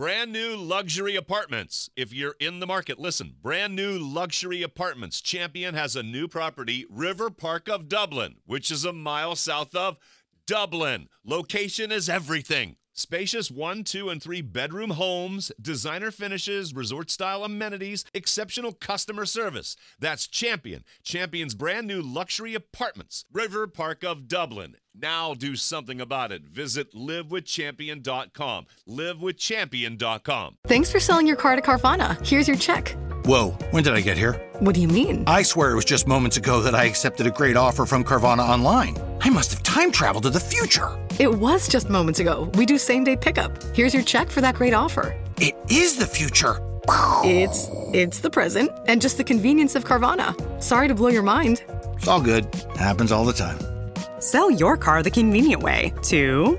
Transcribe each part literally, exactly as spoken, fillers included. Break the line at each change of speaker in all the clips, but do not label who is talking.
Brand new luxury apartments. If you're in the market, listen. Brand new luxury apartments. Champion has a new property, River Park of Dublin, which is a mile south of Dublin. Location is everything. Spacious one, two, and three bedroom homes, designer finishes, resort-style amenities, exceptional customer service. That's Champion. Champion's brand new luxury apartments. River Park of Dublin. Now do something about it. Visit live with champion dot com. live with champion dot com.
Thanks for selling your car to Carvana. Here's your check.
Whoa, when did I get here?
What do you mean?
I swear it was just moments ago that I accepted a great offer from Carvana online. I must have time traveled to the future.
It was just moments ago. We do same-day pickup. Here's your check for that great offer.
It is the future.
It's it's the present and just the convenience of Carvana. Sorry to blow your mind.
It's all good. Happens all the time.
Sell your car the convenient way to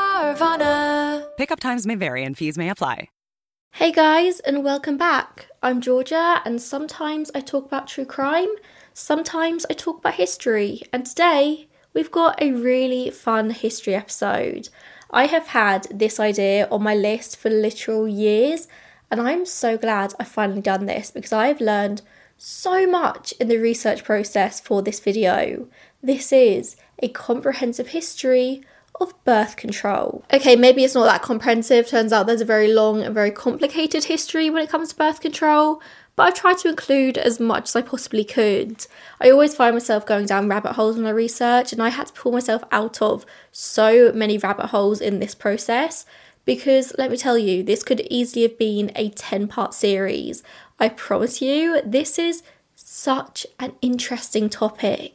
Carvana.
Pickup times may vary and fees may apply.
Hey guys, and welcome back. I'm Georgia, and sometimes I talk about true crime, sometimes I talk about history, and today we've got a really fun history episode. I have had this idea on my list for literal years, and I'm so glad I've finally done this because I've learned so much in the research process for this video. This is a comprehensive history of birth control. Okay, maybe it's not that comprehensive. Turns out there's a very long and very complicated history when it comes to birth control, but I've tried to include as much as I possibly could. I always find myself going down rabbit holes when I research, and I had to pull myself out of so many rabbit holes in this process because, let me tell you, this could easily have been a ten-part series. I promise you, this is such an interesting topic.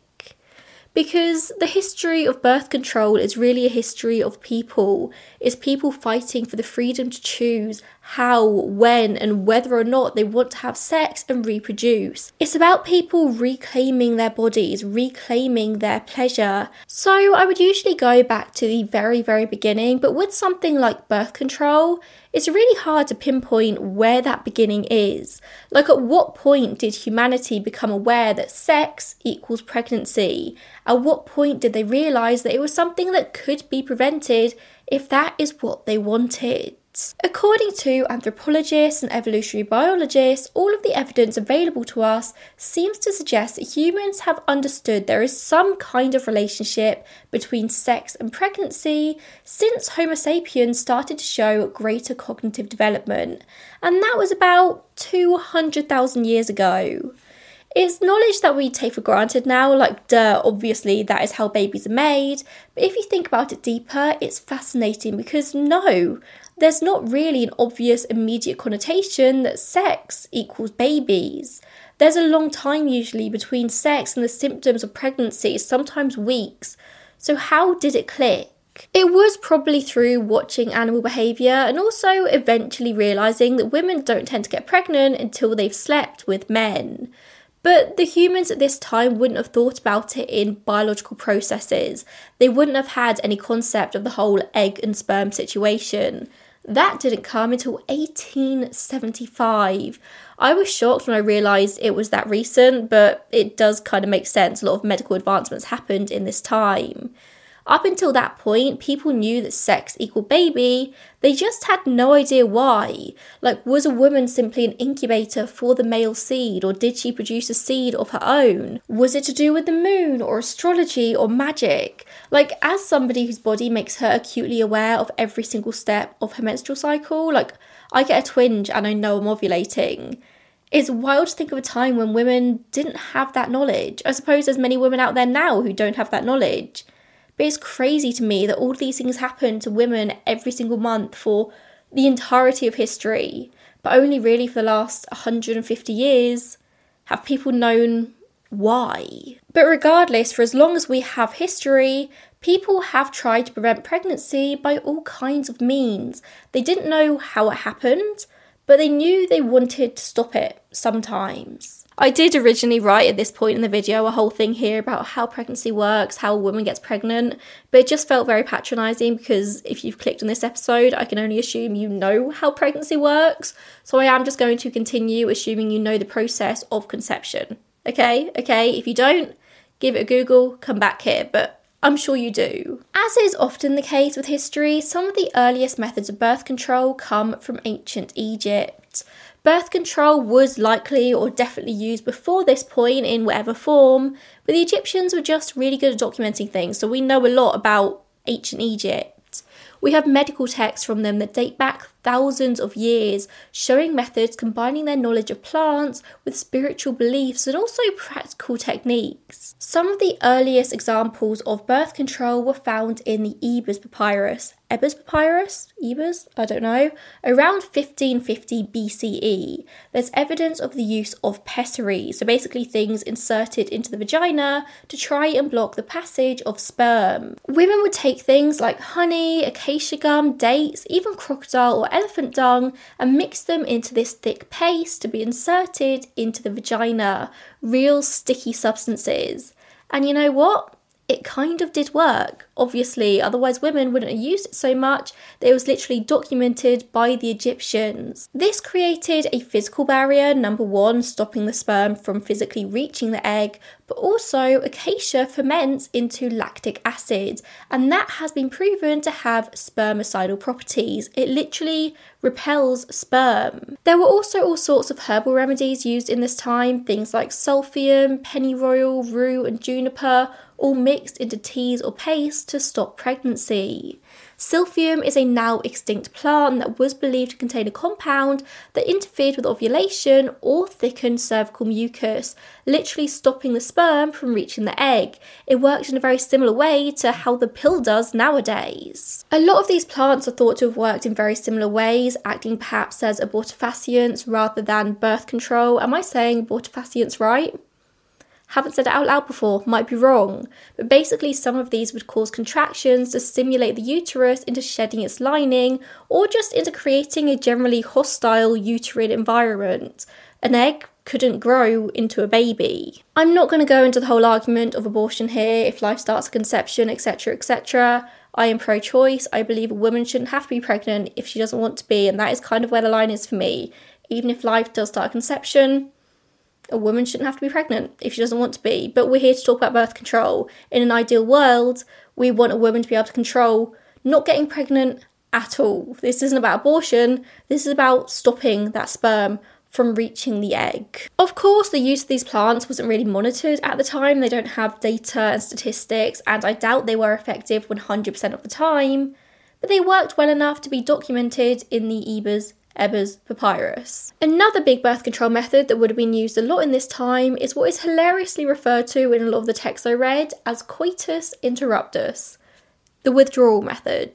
Because the history of birth control is really a history of people. It's people fighting for the freedom to choose how, when, and whether or not they want to have sex and reproduce. It's about people reclaiming their bodies, reclaiming their pleasure. So I would usually go back to the very, very beginning, but with something like birth control, it's really hard to pinpoint where that beginning is. Like, at what point did humanity become aware that sex equals pregnancy? At what point did they realise that it was something that could be prevented if that is what they wanted? According to anthropologists and evolutionary biologists, all of the evidence available to us seems to suggest that humans have understood there is some kind of relationship between sex and pregnancy since Homo sapiens started to show greater cognitive development, and that was about two hundred thousand years ago. It's knowledge that we take for granted now, like duh, obviously that is how babies are made, but if you think about it deeper, it's fascinating because no, there's not really an obvious immediate connotation that sex equals babies. There's a long time usually between sex and the symptoms of pregnancy, sometimes weeks. So how did it click? It was probably through watching animal behaviour and also eventually realising that women don't tend to get pregnant until they've slept with men. But the humans at this time wouldn't have thought about it in biological processes. They wouldn't have had any concept of the whole egg and sperm situation. That didn't come until eighteen seventy-five. I was shocked when I realised it was that recent, but it does kind of make sense. A lot of medical advancements happened in this time. Up until that point, people knew that sex equaled baby, they just had no idea why. Like, was a woman simply an incubator for the male seed, or did she produce a seed of her own? Was it to do with the moon, or astrology, or magic? Like, as somebody whose body makes her acutely aware of every single step of her menstrual cycle, like, I get a twinge and I know I'm ovulating. It's wild to think of a time when women didn't have that knowledge. I suppose there's many women out there now who don't have that knowledge. But it's crazy to me that all of these things happen to women every single month for the entirety of history, but only really for the last one hundred fifty years have people known why. But regardless, for as long as we have history, people have tried to prevent pregnancy by all kinds of means. They didn't know how it happened, but they knew they wanted to stop it sometimes. I did originally write at this point in the video a whole thing here about how pregnancy works, how a woman gets pregnant, but it just felt very patronising because if you've clicked on this episode, I can only assume you know how pregnancy works. So I am just going to continue assuming you know the process of conception. Okay, okay, if you don't, give it a Google, come back here, but I'm sure you do. As is often the case with history, some of the earliest methods of birth control come from ancient Egypt. Birth control was likely or definitely used before this point in whatever form, but the Egyptians were just really good at documenting things, so we know a lot about ancient Egypt. We have medical texts from them that date back thousands of years, showing methods combining their knowledge of plants with spiritual beliefs and also practical techniques. Some of the earliest examples of birth control were found in the Ebers Papyrus. Ebers Papyrus? Ebers? I don't know. Around fifteen fifty B C E, there's evidence of the use of pessary, so basically things inserted into the vagina to try and block the passage of sperm. Women would take things like honey, acacia gum, dates, even crocodile or elephant dung and mix them into this thick paste to be inserted into the vagina. Real sticky substances. And you know what? It kind of did work, obviously, otherwise women wouldn't have used it so much that it was literally documented by the Egyptians. This created a physical barrier, number one, stopping the sperm from physically reaching the egg, but also acacia ferments into lactic acid, and that has been proven to have spermicidal properties. It literally repels sperm. There were also all sorts of herbal remedies used in this time, things like sulfium, pennyroyal, rue and juniper, all mixed into teas or paste to stop pregnancy. Silphium is a now extinct plant that was believed to contain a compound that interfered with ovulation or thickened cervical mucus, literally stopping the sperm from reaching the egg. It works in a very similar way to how the pill does nowadays. A lot of these plants are thought to have worked in very similar ways, acting perhaps as abortifacients rather than birth control. Am I saying abortifacients right? Haven't said it out loud before, might be wrong, but basically some of these would cause contractions to stimulate the uterus into shedding its lining or just into creating a generally hostile uterine environment. An egg couldn't grow into a baby. I'm not going to go into the whole argument of abortion here, if life starts at conception, et cetera, et cetera. I am pro-choice. I believe a woman shouldn't have to be pregnant if she doesn't want to be, and that is kind of where the line is for me. Even if life does start at conception, a woman shouldn't have to be pregnant if she doesn't want to be. But we're here to talk about birth control. In an ideal world, we want a woman to be able to control not getting pregnant at all. This isn't about abortion. This is about stopping that sperm from reaching the egg. Of course, the use of these plants wasn't really monitored at the time. They don't have data and statistics, and I doubt they were effective one hundred percent of the time. But they worked well enough to be documented in the Ebers Ebers Papyrus. Another big birth control method that would have been used a lot in this time is what is hilariously referred to in a lot of the texts I read as coitus interruptus, the withdrawal method.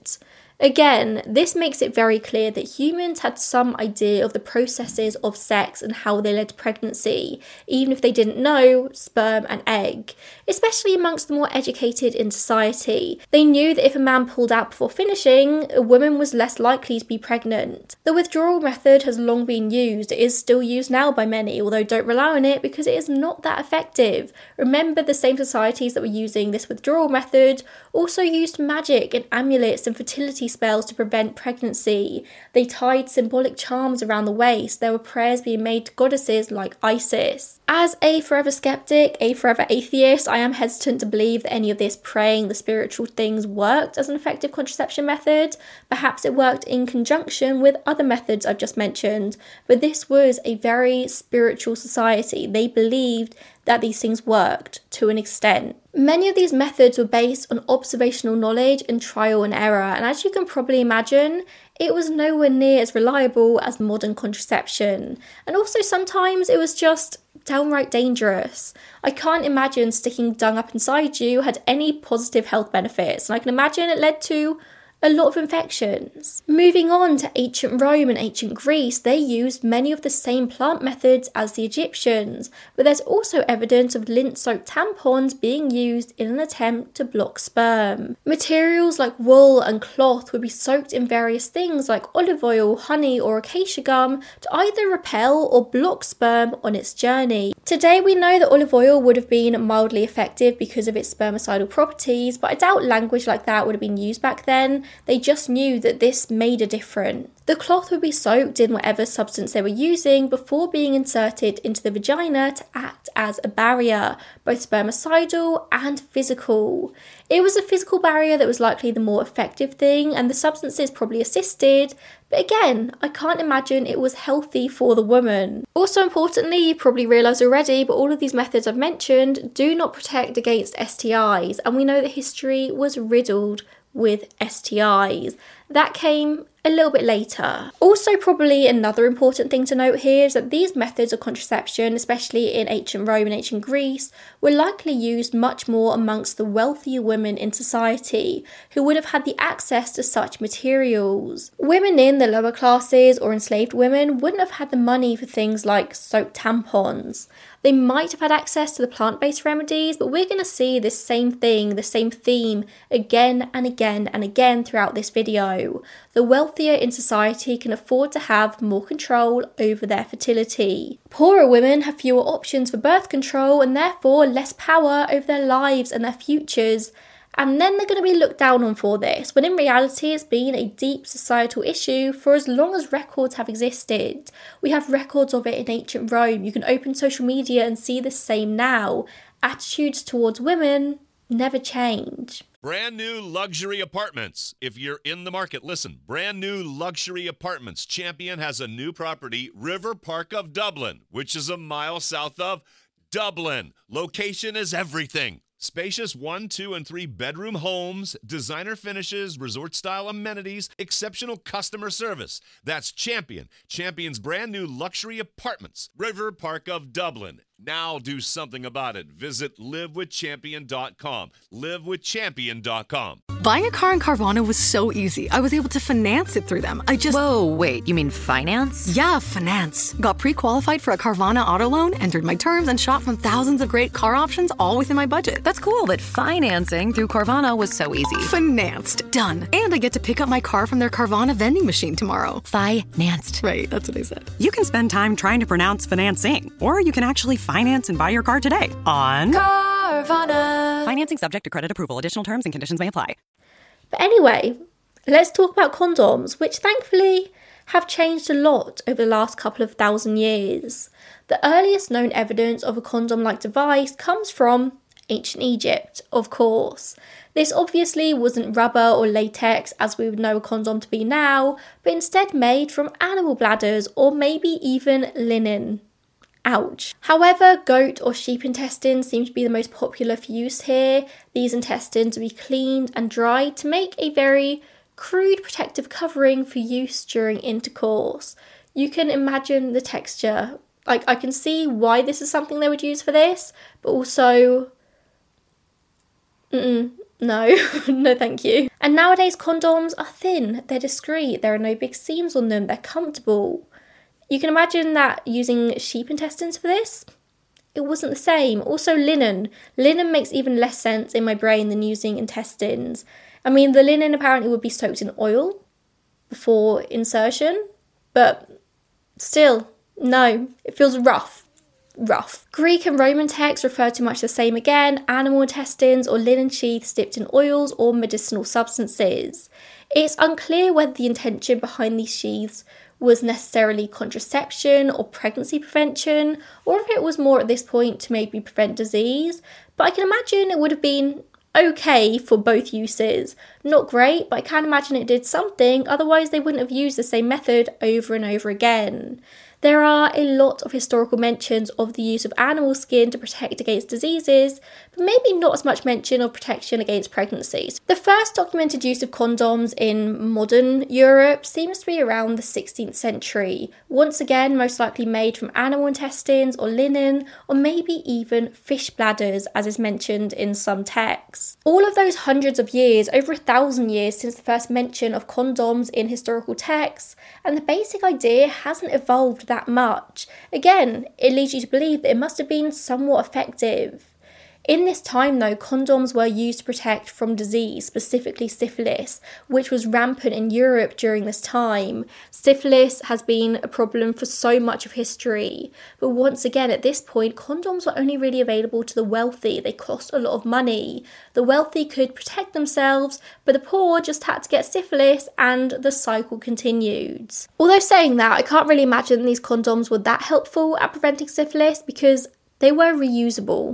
Again, this makes it very clear that humans had some idea of the processes of sex and how they led to pregnancy, even if they didn't know sperm and egg, especially amongst the more educated in society. They knew that if a man pulled out before finishing, a woman was less likely to be pregnant. The withdrawal method has long been used. It is still used now by many, although don't rely on it because it is not that effective. Remember, the same societies that were using this withdrawal method also used magic and amulets and fertility spells to prevent pregnancy. They tied symbolic charms around the waist. There were prayers being made to goddesses like Isis. As a forever skeptic, a forever atheist, I am hesitant to believe that any of this praying the spiritual things worked as an effective contraception method. Perhaps it worked in conjunction with other methods I've just mentioned, but this was a very spiritual society. They believed that these things worked to an extent. Many of these methods were based on observational knowledge and trial and error, and as you can probably imagine, it was nowhere near as reliable as modern contraception. And also sometimes it was just downright dangerous. I can't imagine sticking dung up inside you had any positive health benefits, and I can imagine it led to a lot of infections. Moving on to ancient Rome and ancient Greece, they used many of the same plant methods as the Egyptians, but there's also evidence of lint-soaked tampons being used in an attempt to block sperm. Materials like wool and cloth would be soaked in various things like olive oil, honey or acacia gum to either repel or block sperm on its journey. Today we know that olive oil would have been mildly effective because of its spermicidal properties, but I doubt language like that would have been used back then. they just knew that this made a difference. The cloth would be soaked in whatever substance they were using before being inserted into the vagina to act as a barrier, both spermicidal and physical. It was a physical barrier that was likely the more effective thing, and the substances probably assisted, but again, I can't imagine it was healthy for the woman. Also importantly, you probably realise already, but all of these methods I've mentioned do not protect against S T Is, and we know that history was riddled with S T Is. That came a little bit later. Also, probably another important thing to note here is that these methods of contraception, especially in ancient Rome and ancient Greece, were likely used much more amongst the wealthier women in society who would have had the access to such materials. Women in the lower classes or enslaved women wouldn't have had the money for things like soaked tampons. They might have had access to the plant-based remedies, but we're going to see this same thing, the same theme, again and again and again throughout this video. The wealthier in society can afford to have more control over their fertility. Poorer women have fewer options for birth control and therefore less power over their lives and their futures. And then they're going to be looked down on for this, when in reality it's been a deep societal issue for as long as records have existed. We have records of it in ancient Rome. You can open social media and see the same now. Attitudes towards women never change.
Brand new luxury apartments. If you're in the market, listen. Brand new luxury apartments. Champion has a new property, River Park of Dublin, which is a mile south of Dublin. Location is everything. Spacious one, two, and three bedroom homes, designer finishes, resort-style amenities, exceptional customer service. That's Champion. Champion's brand new luxury apartments. River Park of Dublin. Now do something about it. Visit live with champion dot com. live with champion dot com.
Buying a car in Carvana was so easy. I was able to finance it through them. I just...
Whoa, wait, you mean finance?
Yeah, finance. Got pre-qualified for a Carvana auto loan, entered my terms, and shot from thousands of great car options, all within my budget.
That's cool that financing through Carvana was so easy.
Financed. Done. And I get to pick up my car from their Carvana vending machine tomorrow.
Financed.
Right, that's what I said.
You can spend time trying to pronounce financing, or you can actually finance and buy your car today on
Carvana.
Financing subject to credit approval. Additional terms and conditions may apply.
But anyway, let's talk about condoms, which thankfully have changed a lot over the last couple of thousand years. The earliest known evidence of a condom-like device comes from ancient Egypt, of course. This obviously wasn't rubber or latex as we would know a condom to be now, but instead made from animal bladders or maybe even linen. Ouch. However, goat or sheep intestines seem to be the most popular for use here. These intestines will be cleaned and dried to make a very crude protective covering for use during intercourse. You can imagine the texture. Like, I can see why this is something they would use for this, but also... Mm-mm. No, no thank you. And nowadays condoms are thin, they're discreet, there are no big seams on them, they're comfortable. You can imagine that using sheep intestines for this, it wasn't the same. Also linen. Linen makes even less sense in my brain than using intestines. I mean, the linen apparently would be soaked in oil before insertion, but still, no, it feels rough. Rough. Greek and Roman texts refer to much the same again, animal intestines or linen sheaths dipped in oils or medicinal substances. It's unclear whether the intention behind these sheaths was necessarily contraception or pregnancy prevention, or if it was more at this point to maybe prevent disease, but I can imagine it would have been okay for both uses. Not great, but I can imagine it did something, otherwise they wouldn't have used the same method over and over again. There are a lot of historical mentions of the use of animal skin to protect against diseases, but maybe not as much mention of protection against pregnancies. The first documented use of condoms in modern Europe seems to be around the sixteenth century, once again most likely made from animal intestines or linen, or maybe even fish bladders, as is mentioned in some texts. All of those hundreds of years, over a thousand years since the first mention of condoms in historical texts, and the basic idea hasn't evolved that much. Again, it leads you to believe that it must have been somewhat effective. In this time though, condoms were used to protect from disease, specifically syphilis, which was rampant in Europe during this time. Syphilis has been a problem for so much of history, but once again at this point, condoms were only really available to the wealthy. They cost a lot of money. The wealthy could protect themselves, but the poor just had to get syphilis and the cycle continued. Although saying that, I can't really imagine these condoms were that helpful at preventing syphilis because they were reusable.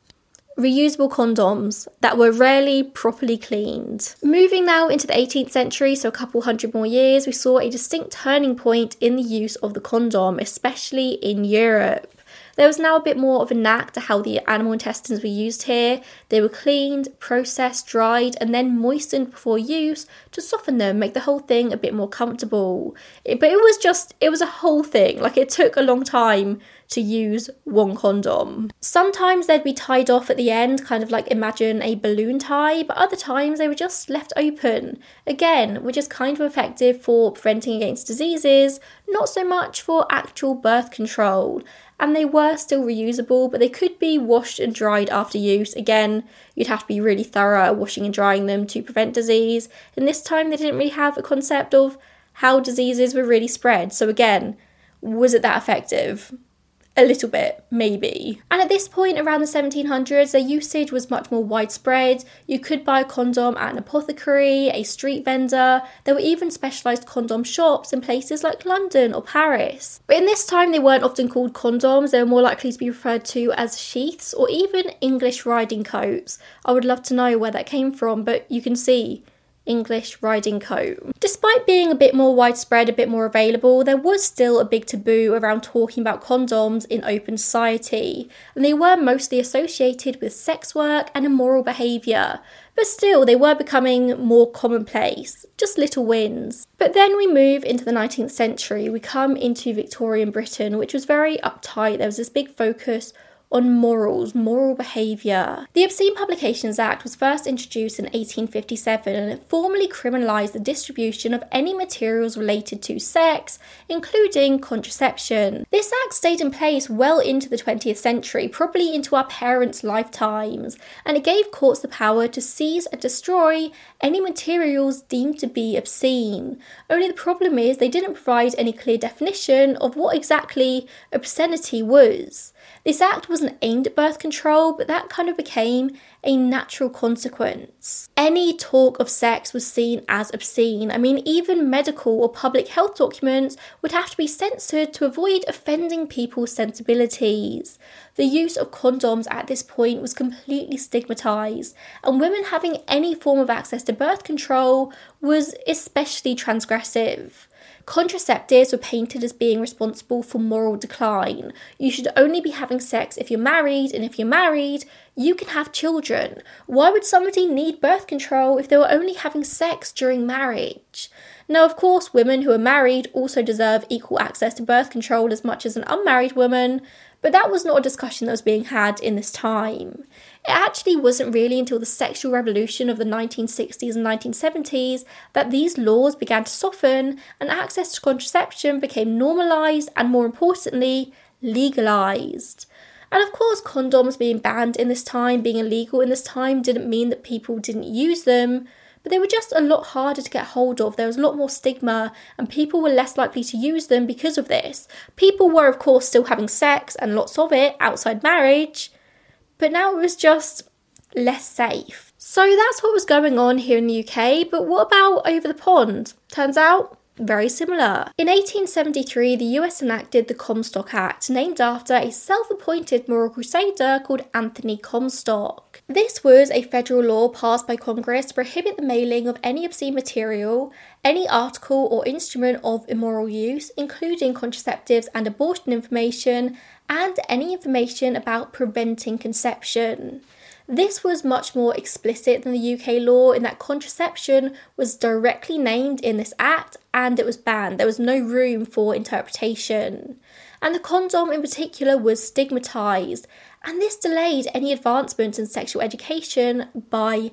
Reusable condoms that were rarely properly cleaned. Moving now into the eighteenth century, so a couple hundred more years, we saw a distinct turning point in the use of the condom, especially in Europe. There was now a bit more of a knack to how the animal intestines were used here. They were cleaned, processed, dried, and then moistened before use to soften them, make the whole thing a bit more comfortable. It, but it was just, it was a whole thing. Like, it took a long time to use one condom. Sometimes they'd be tied off at the end, kind of like imagine a balloon tie, but other times they were just left open. Again, which is kind of effective for preventing against diseases, not so much for actual birth control. And they were still reusable, but they could be washed and dried after use. Again, you'd have to be really thorough at washing and drying them to prevent disease. And this time they didn't really have a concept of how diseases were really spread. So again, was it that effective? A little bit, maybe. And at this point, around the seventeen hundreds, their usage was much more widespread. You could buy a condom at an apothecary, a street vendor. There were even specialised condom shops in places like London or Paris. But in this time, they weren't often called condoms. They were more likely to be referred to as sheaths or even English riding coats. I would love to know where that came from, but you can see English riding coat. Despite being a bit more widespread, a bit more available, there was still a big taboo around talking about condoms in open society, and they were mostly associated with sex work and immoral behaviour. But still, they were becoming more commonplace, just little wins. But then we move into the nineteenth century, we come into Victorian Britain, which was very uptight. There was this big focus on morals, moral behaviour. The Obscene Publications Act was first introduced in eighteen fifty-seven and it formally criminalised the distribution of any materials related to sex, including contraception. This act stayed in place well into the twentieth century, probably into our parents' lifetimes, and it gave courts the power to seize and destroy any materials deemed to be obscene. Only the problem is they didn't provide any clear definition of what exactly obscenity was. This act wasn't aimed at birth control, but that kind of became a natural consequence. Any talk of sex was seen as obscene. I mean, even medical or public health documents would have to be censored to avoid offending people's sensibilities. The use of condoms at this point was completely stigmatised, and women having any form of access to birth control was especially transgressive. Contraceptives were painted as being responsible for moral decline. You should only be having sex if you're married, and if you're married, you can have children. Why would somebody need birth control if they were only having sex during marriage? Now, of course, women who are married also deserve equal access to birth control as much as an unmarried woman, but that was not a discussion that was being had in this time. It actually wasn't really until the sexual revolution of the nineteen sixties and nineteen seventies that these laws began to soften and access to contraception became normalised and, more importantly, legalised. And of course, condoms being banned in this time, being illegal in this time, didn't mean that people didn't use them, but they were just a lot harder to get hold of. There was a lot more stigma and people were less likely to use them because of this. People were, of course, still having sex and lots of it outside marriage, but now it was just less safe. So that's what was going on here in the U K, but what about over the pond? Turns out, very similar. In eighteen seventy-three, the U S enacted the Comstock Act, named after a self-appointed moral crusader called Anthony Comstock. This was a federal law passed by Congress to prohibit the mailing of any obscene material, any article or instrument of immoral use, including contraceptives and abortion information, and any information about preventing conception. This was much more explicit than the U K law in that contraception was directly named in this act and it was banned. There was no room for interpretation. And the condom in particular was stigmatised, and this delayed any advancements in sexual education by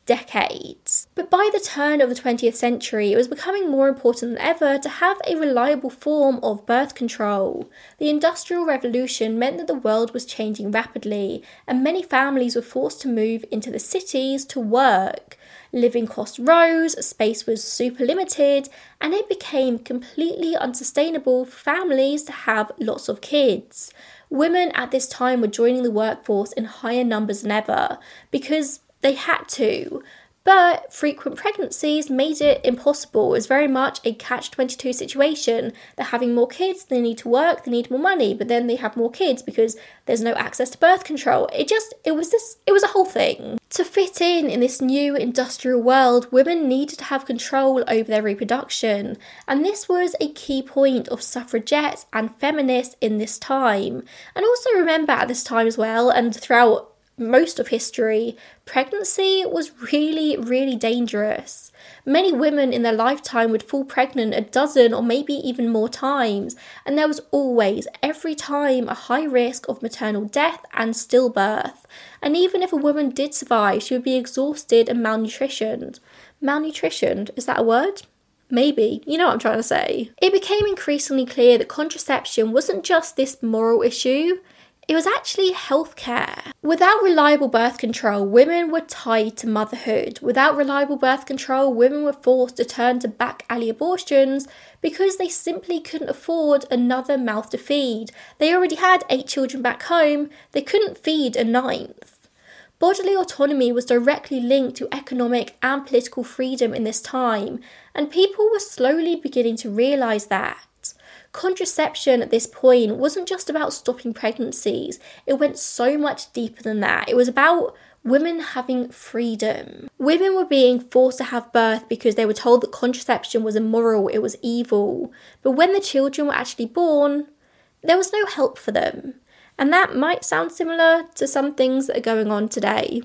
decades. But by the turn of the twentieth century, it was becoming more important than ever to have a reliable form of birth control. The Industrial Revolution meant that the world was changing rapidly, and many families were forced to move into the cities to work. Living costs rose, space was super limited, and it became completely unsustainable for families to have lots of kids. Women at this time were joining the workforce in higher numbers than ever because they had to. But frequent pregnancies made it impossible. It was very much a catch twenty-two situation. They're having more kids, they need to work, they need more money, but then they have more kids because there's no access to birth control. It just, it was this, it was a whole thing. To fit in in this new industrial world, women needed to have control over their reproduction. And this was a key point of suffragettes and feminists in this time. And also remember at this time as well, and throughout most of history, pregnancy was really, really dangerous. Many women in their lifetime would fall pregnant a dozen or maybe even more times, and there was always, every time, a high risk of maternal death and stillbirth. And even if a woman did survive, she would be exhausted and malnutritioned. Malnutritioned, is that a word? Maybe, you know what I'm trying to say. It became increasingly clear that contraception wasn't just this moral issue, it was actually healthcare. Without reliable birth control, women were tied to motherhood. Without reliable birth control, women were forced to turn to back alley abortions because they simply couldn't afford another mouth to feed. They already had eight children back home, they couldn't feed a ninth. Bodily autonomy was directly linked to economic and political freedom in this time, and people were slowly beginning to realise that. Contraception at this point wasn't just about stopping pregnancies, it went so much deeper than that. It was about women having freedom. Women were being forced to have birth because they were told that contraception was immoral, it was evil. But when the children were actually born, there was no help for them. And that might sound similar to some things that are going on today.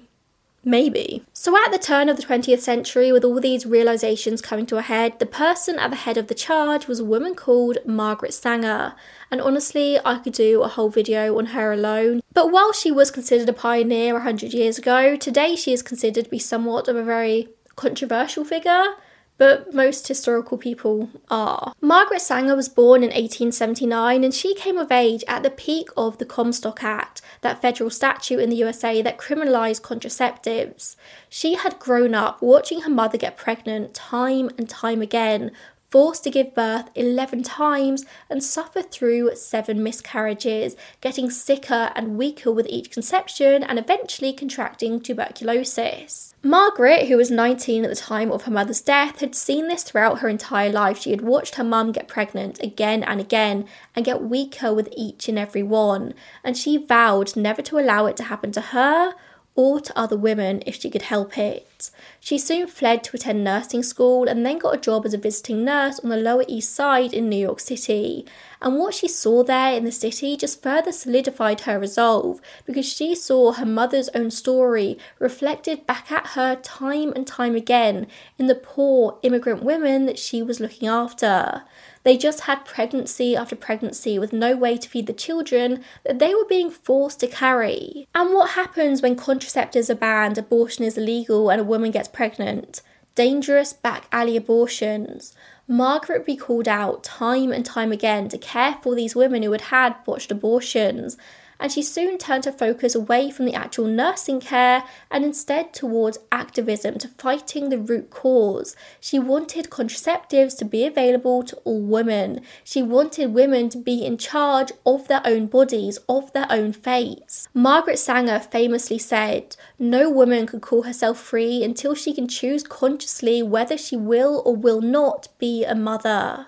Maybe. So at the turn of the twentieth century, with all these realisations coming to a head, the person at the head of the charge was a woman called Margaret Sanger. And honestly, I could do a whole video on her alone. But while she was considered a pioneer one hundred years ago, today she is considered to be somewhat of a very controversial figure. But most historical people are. Margaret Sanger was born in eighteen seventy-nine, and she came of age at the peak of the Comstock Act, that federal statute in the U S A that criminalised contraceptives. She had grown up watching her mother get pregnant time and time again, forced to give birth eleven times and suffer through seven miscarriages, getting sicker and weaker with each conception and eventually contracting tuberculosis. Margaret, who was nineteen at the time of her mother's death, had seen this throughout her entire life. She had watched her mum get pregnant again and again and get weaker with each and every one, and she vowed never to allow it to happen to her or to other women if she could help it. She soon fled to attend nursing school and then got a job as a visiting nurse on the Lower East Side in New York City. And what she saw there in the city just further solidified her resolve, because she saw her mother's own story reflected back at her time and time again in the poor immigrant women that she was looking after. They just had pregnancy after pregnancy with no way to feed the children that they were being forced to carry. And what happens when contraceptives are banned, abortion is illegal, and a woman gets pregnant? Dangerous back alley abortions. Margaret would be called out time and time again to care for these women who had had botched abortions. And she soon turned her focus away from the actual nursing care and instead towards activism, to fighting the root cause. She wanted contraceptives to be available to all women. She wanted women to be in charge of their own bodies, of their own fates. Margaret Sanger famously said, "No woman can call herself free until she can choose consciously whether she will or will not be a mother."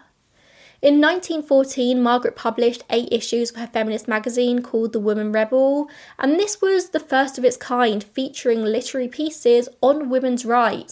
In nineteen fourteen, Margaret published eight issues of her feminist magazine called The Woman Rebel, and this was the first of its kind, featuring literary pieces on women's rights,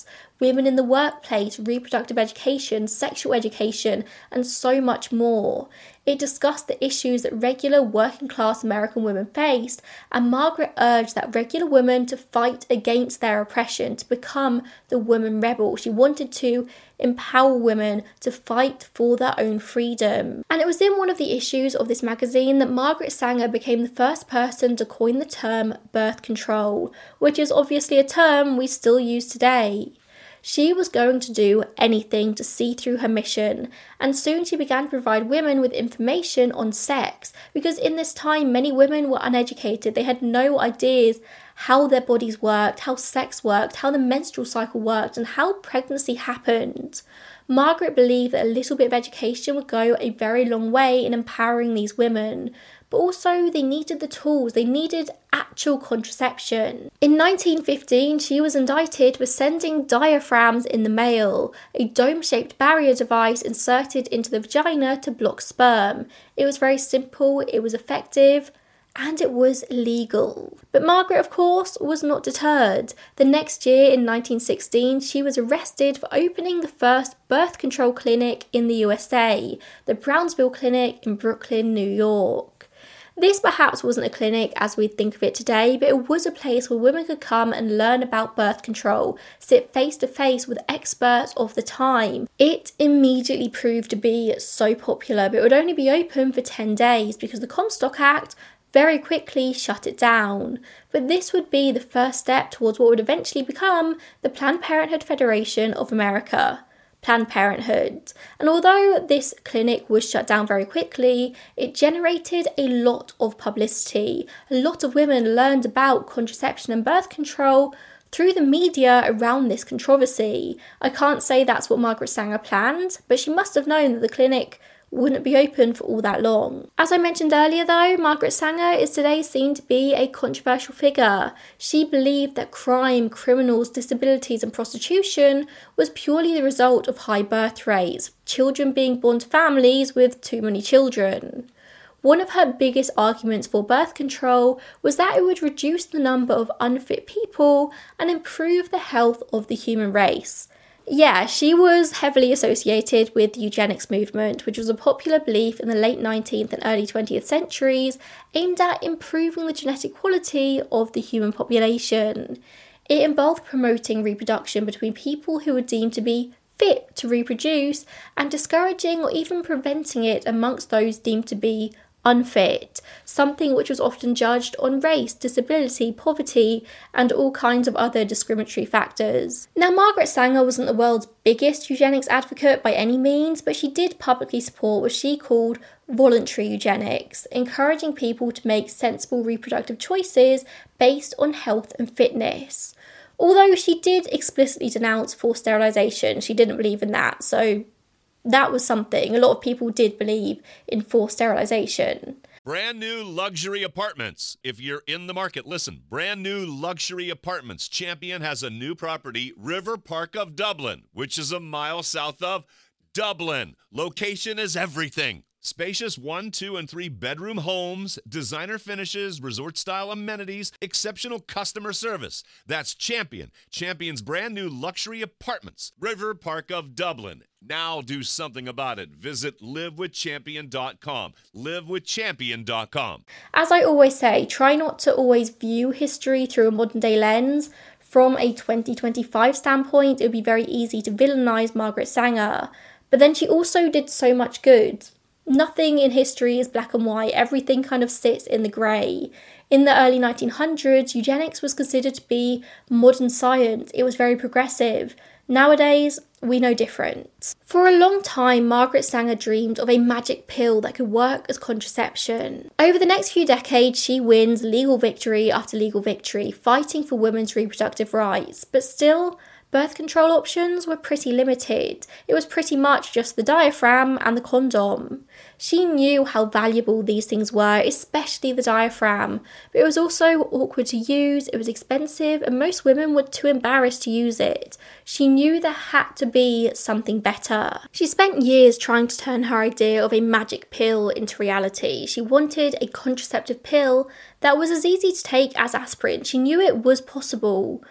women in the workplace, reproductive education, sexual education, and so much more. It discussed the issues that regular working-class American women faced, and Margaret urged that regular women to fight against their oppression, to become the woman rebel. She wanted to empower women to fight for their own freedom. And it was in one of the issues of this magazine that Margaret Sanger became the first person to coin the term birth control, which is obviously a term we still use today. She was going to do anything to see through her mission, and soon she began to provide women with information on sex, because in this time many women were uneducated. They had no ideas how their bodies worked, how sex worked, how the menstrual cycle worked, and how pregnancy happened. Margaret believed that a little bit of education would go a very long way in empowering these women, but also they needed the tools, they needed actual contraception. In nineteen fifteen, she was indicted for sending diaphragms in the mail, a dome-shaped barrier device inserted into the vagina to block sperm. It was very simple, it was effective, and it was legal. But Margaret, of course, was not deterred. The next year, in nineteen sixteen, she was arrested for opening the first birth control clinic in the U S A, the Brownsville Clinic in Brooklyn, New York. This perhaps wasn't a clinic as we think of it today, but it was a place where women could come and learn about birth control, sit face to face with experts of the time. It immediately proved to be so popular, but it would only be open for ten days because the Comstock Act very quickly shut it down. But this would be the first step towards what would eventually become the Planned Parenthood Federation of America. Planned Parenthood. And although this clinic was shut down very quickly, it generated a lot of publicity. A lot of women learned about contraception and birth control through the media around this controversy. I can't say that's what Margaret Sanger planned, but she must have known that the clinic wouldn't be open for all that long. As I mentioned earlier though, Margaret Sanger is today seen to be a controversial figure. She believed that crime, criminals, disabilities and prostitution was purely the result of high birth rates, children being born to families with too many children. One of her biggest arguments for birth control was that it would reduce the number of unfit people and improve the health of the human race. Yeah, she was heavily associated with the eugenics movement, which was a popular belief in the late nineteenth and early twentieth centuries aimed at improving the genetic quality of the human population. It involved promoting reproduction between people who were deemed to be fit to reproduce and discouraging or even preventing it amongst those deemed to be unfit, something which was often judged on race, disability, poverty, and all kinds of other discriminatory factors. Now, Margaret Sanger wasn't the world's biggest eugenics advocate by any means, but she did publicly support what she called voluntary eugenics, encouraging people to make sensible reproductive choices based on health and fitness. Although she did explicitly denounce forced sterilisation, she didn't believe in that, so that was something. A lot of people did believe in forced sterilisation.
Brand new luxury apartments. If you're in the market, listen. Brand new luxury apartments. Champion has a new property, River Park of Dublin, which is a mile south of Dublin. Location is everything. Spacious one, two, and three bedroom homes, designer finishes, resort-style amenities, exceptional customer service. That's Champion. Champion's brand new luxury apartments, River Park of Dublin. Now do something about it. Visit live with champion dot com. live with champion dot com.
As I always say, try not to always view history through a modern-day lens. From a twenty twenty-five standpoint, it would be very easy to villainize Margaret Sanger. But then she also did so much good. Nothing in history is black and white, everything kind of sits in the grey. In the early nineteen hundreds, eugenics was considered to be modern science. It was very progressive. Nowadays, we know different. For a long time, Margaret Sanger dreamed of a magic pill that could work as contraception. Over the next few decades, she wins legal victory after legal victory, fighting for women's reproductive rights. But still, birth control options were pretty limited. It was pretty much just the diaphragm and the condom. She knew how valuable these things were, especially the diaphragm, but it was also awkward to use, it was expensive, and most women were too embarrassed to use it. She knew there had to be something better. She spent years trying to turn her idea of a magic pill into reality. She wanted a contraceptive pill that was as easy to take as aspirin. She knew it was possible.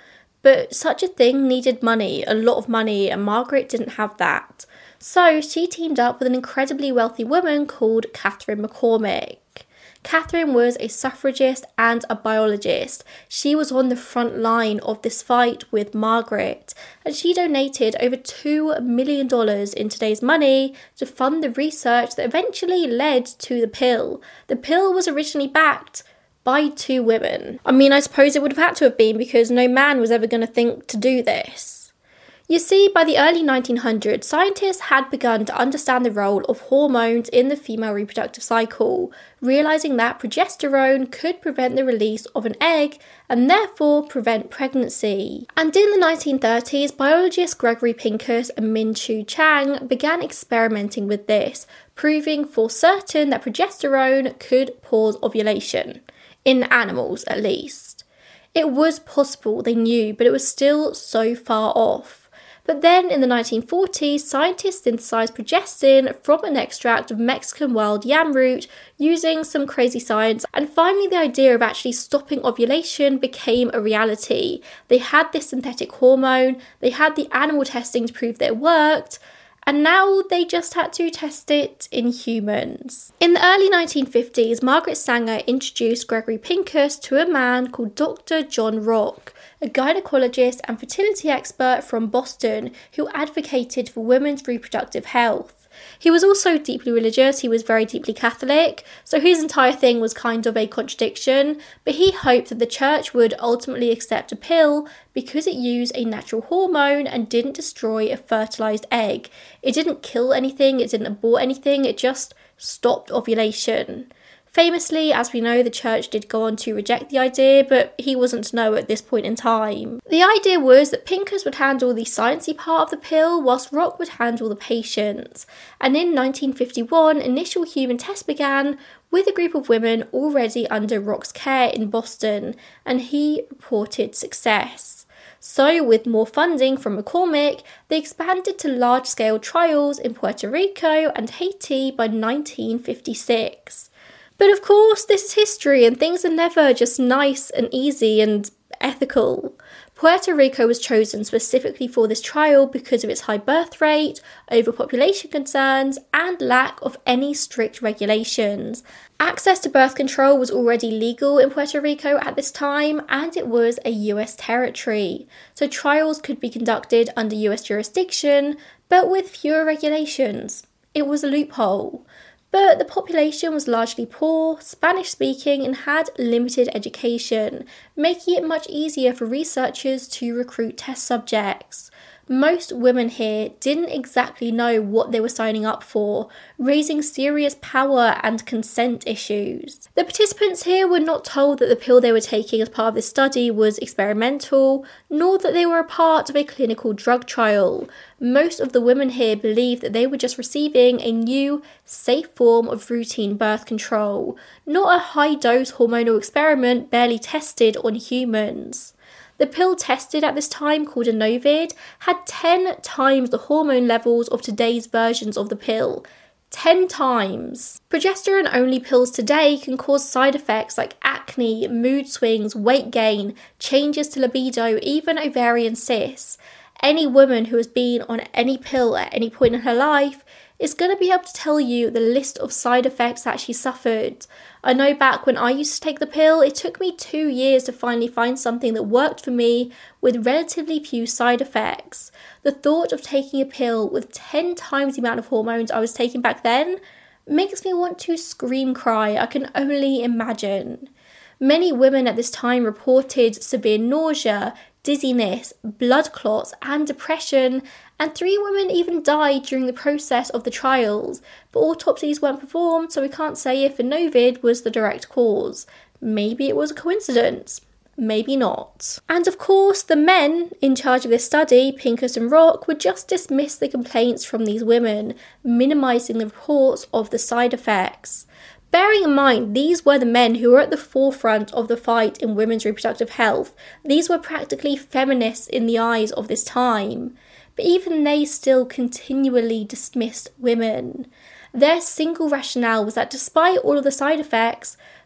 But such a thing needed money, a lot of money, and Margaret didn't have that. So she teamed up with an incredibly wealthy woman called Catherine McCormick. Catherine was a suffragist and a biologist. She was on the front line of this fight with Margaret, and she donated over two million dollars in today's money to fund the research that eventually led to the pill. The pill was originally backed by two women. I mean, I suppose it would have had to have been, because no man was ever going to think to do this. You see, by the early nineteen hundreds, scientists had begun to understand the role of hormones in the female reproductive cycle, realising that progesterone could prevent the release of an egg and therefore prevent pregnancy. And in the nineteen thirties, biologists Gregory Pincus and Min-Chu Chang began experimenting with this, proving for certain that progesterone could cause ovulation, in animals at least. It was possible, they knew, but it was still so far off. But then in the nineteen forties, scientists synthesized progestin from an extract of Mexican wild yam root using some crazy science, and finally the idea of actually stopping ovulation became a reality. They had this synthetic hormone, they had the animal testing to prove that it worked, and now they just had to test it in humans. In the early nineteen fifties, Margaret Sanger introduced Gregory Pincus to a man called Doctor John Rock, a gynecologist and fertility expert from Boston who advocated for women's reproductive health. He was also deeply religious, he was very deeply Catholic, so his entire thing was kind of a contradiction, but he hoped that the church would ultimately accept a pill because it used a natural hormone and didn't destroy a fertilised egg. It didn't kill anything, it didn't abort anything, it just stopped ovulation. Famously, as we know, the church did go on to reject the idea, but he wasn't to know at this point in time. The idea was that Pincus would handle the sciencey part of the pill, whilst Rock would handle the patients. And in nineteen fifty-one, initial human tests began with a group of women already under Rock's care in Boston, and he reported success. So, with more funding from McCormick, they expanded to large-scale trials in Puerto Rico and Haiti by nineteen fifty-six. But of course, this is history and things are never just nice and easy and ethical. Puerto Rico was chosen specifically for this trial because of its high birth rate, overpopulation concerns, and lack of any strict regulations. Access to birth control was already legal in Puerto Rico at this time, and it was a U S territory, so trials could be conducted under U S jurisdiction, but with fewer regulations. It was a loophole. But the population was largely poor, Spanish-speaking, and had limited education, making it much easier for researchers to recruit test subjects. Most women here didn't exactly know what they were signing up for, raising serious power and consent issues. The participants here were not told that the pill they were taking as part of this study was experimental, nor that they were a part of a clinical drug trial. Most of the women here believed that they were just receiving a new, safe form of routine birth control, not a high-dose hormonal experiment barely tested on humans. The pill tested at this time, called Enovid, had ten times the hormone levels of today's versions of the pill. ten times. Progesterone-only pills today can cause side effects like acne, mood swings, weight gain, changes to libido, even ovarian cysts. Any woman who has been on any pill at any point in her life is going to be able to tell you the list of side effects that she suffered. I know back when I used to take the pill, it took me two years to finally find something that worked for me with relatively few side effects. The thought of taking a pill with ten times the amount of hormones I was taking back then makes me want to scream cry. I can only imagine. Many women at this time reported severe nausea, dizziness, blood clots, and depression, and three women even died during the process of the trials, but autopsies weren't performed, so we can't say if Enovid was the direct cause. Maybe it was a coincidence. Maybe not. And of course, the men in charge of this study, Pincus and Rock, would just dismiss the complaints from these women, minimising the reports of the side effects. Bearing in mind, these were the men who were at the forefront of the fight in women's reproductive health. These were practically feminists in the eyes of this time. But even they still continually dismissed women. Their single rationale was that despite all of the side effects,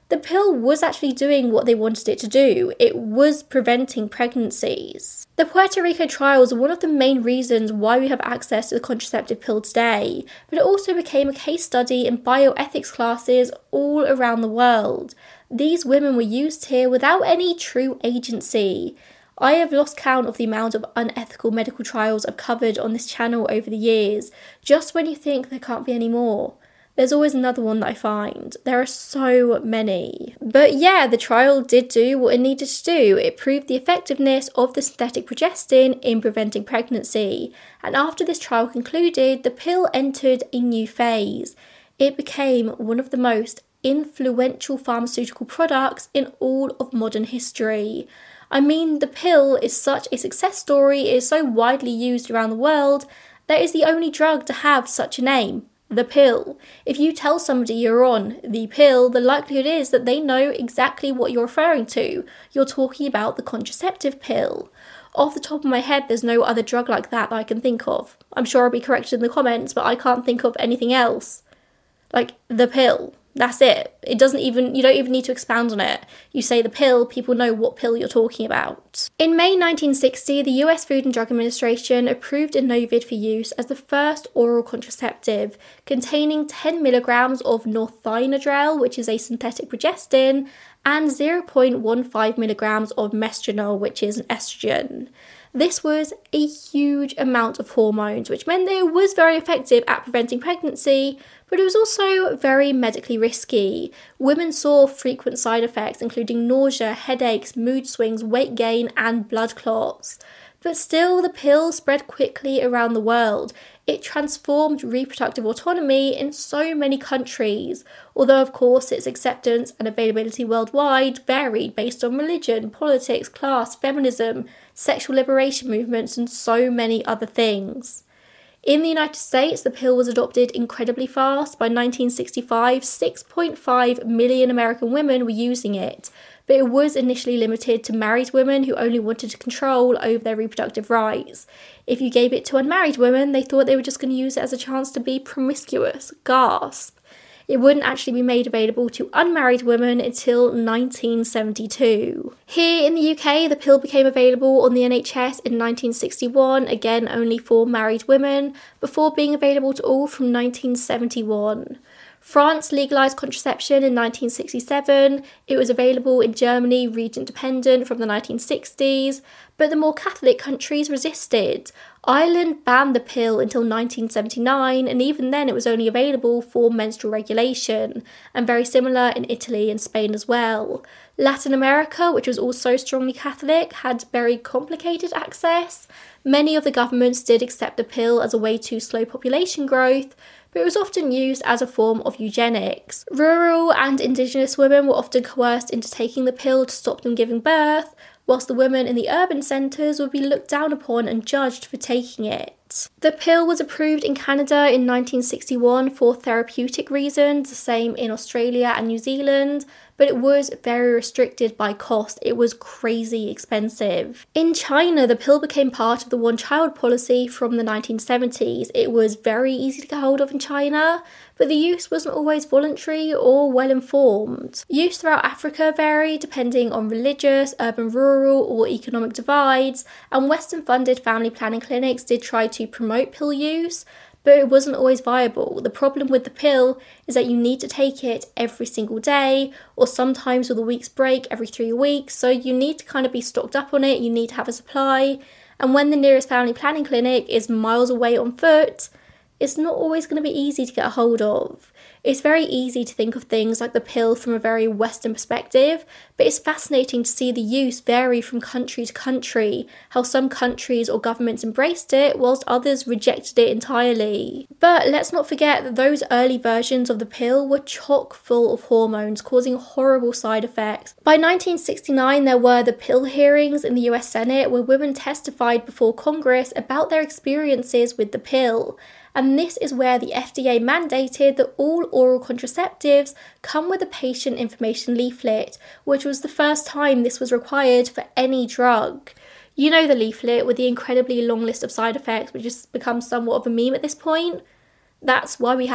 The pill was actually doing what they wanted it to do. It was preventing pregnancies. The Puerto Rico trials are one of the main reasons why we have access to the contraceptive pill today, but it also became a case study in bioethics classes all around the world. These women were used here without any true agency. I have lost count of the amount of unethical medical trials I've covered on this channel over the years, just when you think there can't be any more. There's always another one that I find. There are so many. But yeah, the trial did do what it needed to do. It proved the effectiveness of the synthetic progestin in preventing pregnancy. And after this trial concluded, the pill entered a new phase. It became one of the most influential pharmaceutical products in all of modern history. I mean, the pill is such a success story, it is so widely used around the world, that it is the only drug to have such a name. The pill. If you tell somebody you're on the pill, the likelihood is that they know exactly what you're referring to. You're talking about the contraceptive pill. Off the top of my head, there's no other drug like that that I can think of. I'm sure I'll be corrected in the comments, but I can't think of anything else. Like, the pill. That's it. It doesn't even, you don't even need to expound on it. You say the pill, people know what pill you're talking about. In May nineteen sixty, the U S Food and Drug Administration approved Inovid for use as the first oral contraceptive, containing ten milligrams of northianadrel, which is a synthetic progestin, and zero point one five milligrams of mestranol, which is an estrogen. This was a huge amount of hormones, which meant that it was very effective at preventing pregnancy, but it was also very medically risky. Women saw frequent side effects, including nausea, headaches, mood swings, weight gain, and blood clots. But still, the pill spread quickly around the world. It transformed reproductive autonomy in so many countries, although of course its acceptance and availability worldwide varied based on religion, politics, class, feminism, sexual liberation movements, and so many other things. In the United States, the pill was adopted incredibly fast. By nineteen sixty-five, six point five million American women were using it, but it was initially limited to married women who only wanted to control over their reproductive rights. If you gave it to unmarried women, they thought they were just going to use it as a chance to be promiscuous. Gasp. It wouldn't actually be made available to unmarried women until nineteen seventy-two. Here in the U K, the pill became available on the N H S in nineteen sixty-one, again only for married women, before being available to all from nineteen seventy-one. France legalised contraception in nineteen sixty-seven. It was available in Germany, region dependent, from the nineteen sixties, but the more Catholic countries resisted. Ireland banned the pill until nineteen seventy-nine, and even then it was only available for menstrual regulation, and very similar in Italy and Spain as well. Latin America, which was also strongly Catholic, had very complicated access. Many of the governments did accept the pill as a way to slow population growth, but it was often used as a form of eugenics. Rural and indigenous women were often coerced into taking the pill to stop them giving birth, whilst the women in the urban centres would be looked down upon and judged for taking it. The pill was approved in Canada in nineteen sixty-one for therapeutic reasons, the same in Australia and New Zealand, but it was very restricted by cost. It was crazy expensive. In China, the pill became part of the one-child policy from the nineteen seventies. It was very easy to get hold of in China, but the use wasn't always voluntary or well-informed. Use throughout Africa varied depending on religious, urban, rural, or economic divides, and Western-funded family planning clinics did try to promote pill use, but it wasn't always viable. The problem with the pill is that you need to take it every single day, or sometimes with a week's break every three weeks, so you need to kind of be stocked up on it, you need to have a supply, and when the nearest family planning clinic is miles away on foot, it's not always going to be easy to get a hold of. It's very easy to think of things like the pill from a very Western perspective, but it's fascinating to see the use vary from country to country, how some countries or governments embraced it whilst others rejected it entirely. But let's not forget that those early versions of the pill were chock full of hormones, causing horrible side effects. By nineteen sixty-nine, there were the pill hearings in the U S Senate where women testified before Congress about their experiences with the pill. And this is where the F D A mandated that all oral contraceptives come with a patient information leaflet, which was the first time this was required for any drug. You know the leaflet with the incredibly long list of side effects, which has become somewhat of a meme at this point? That's why we have it.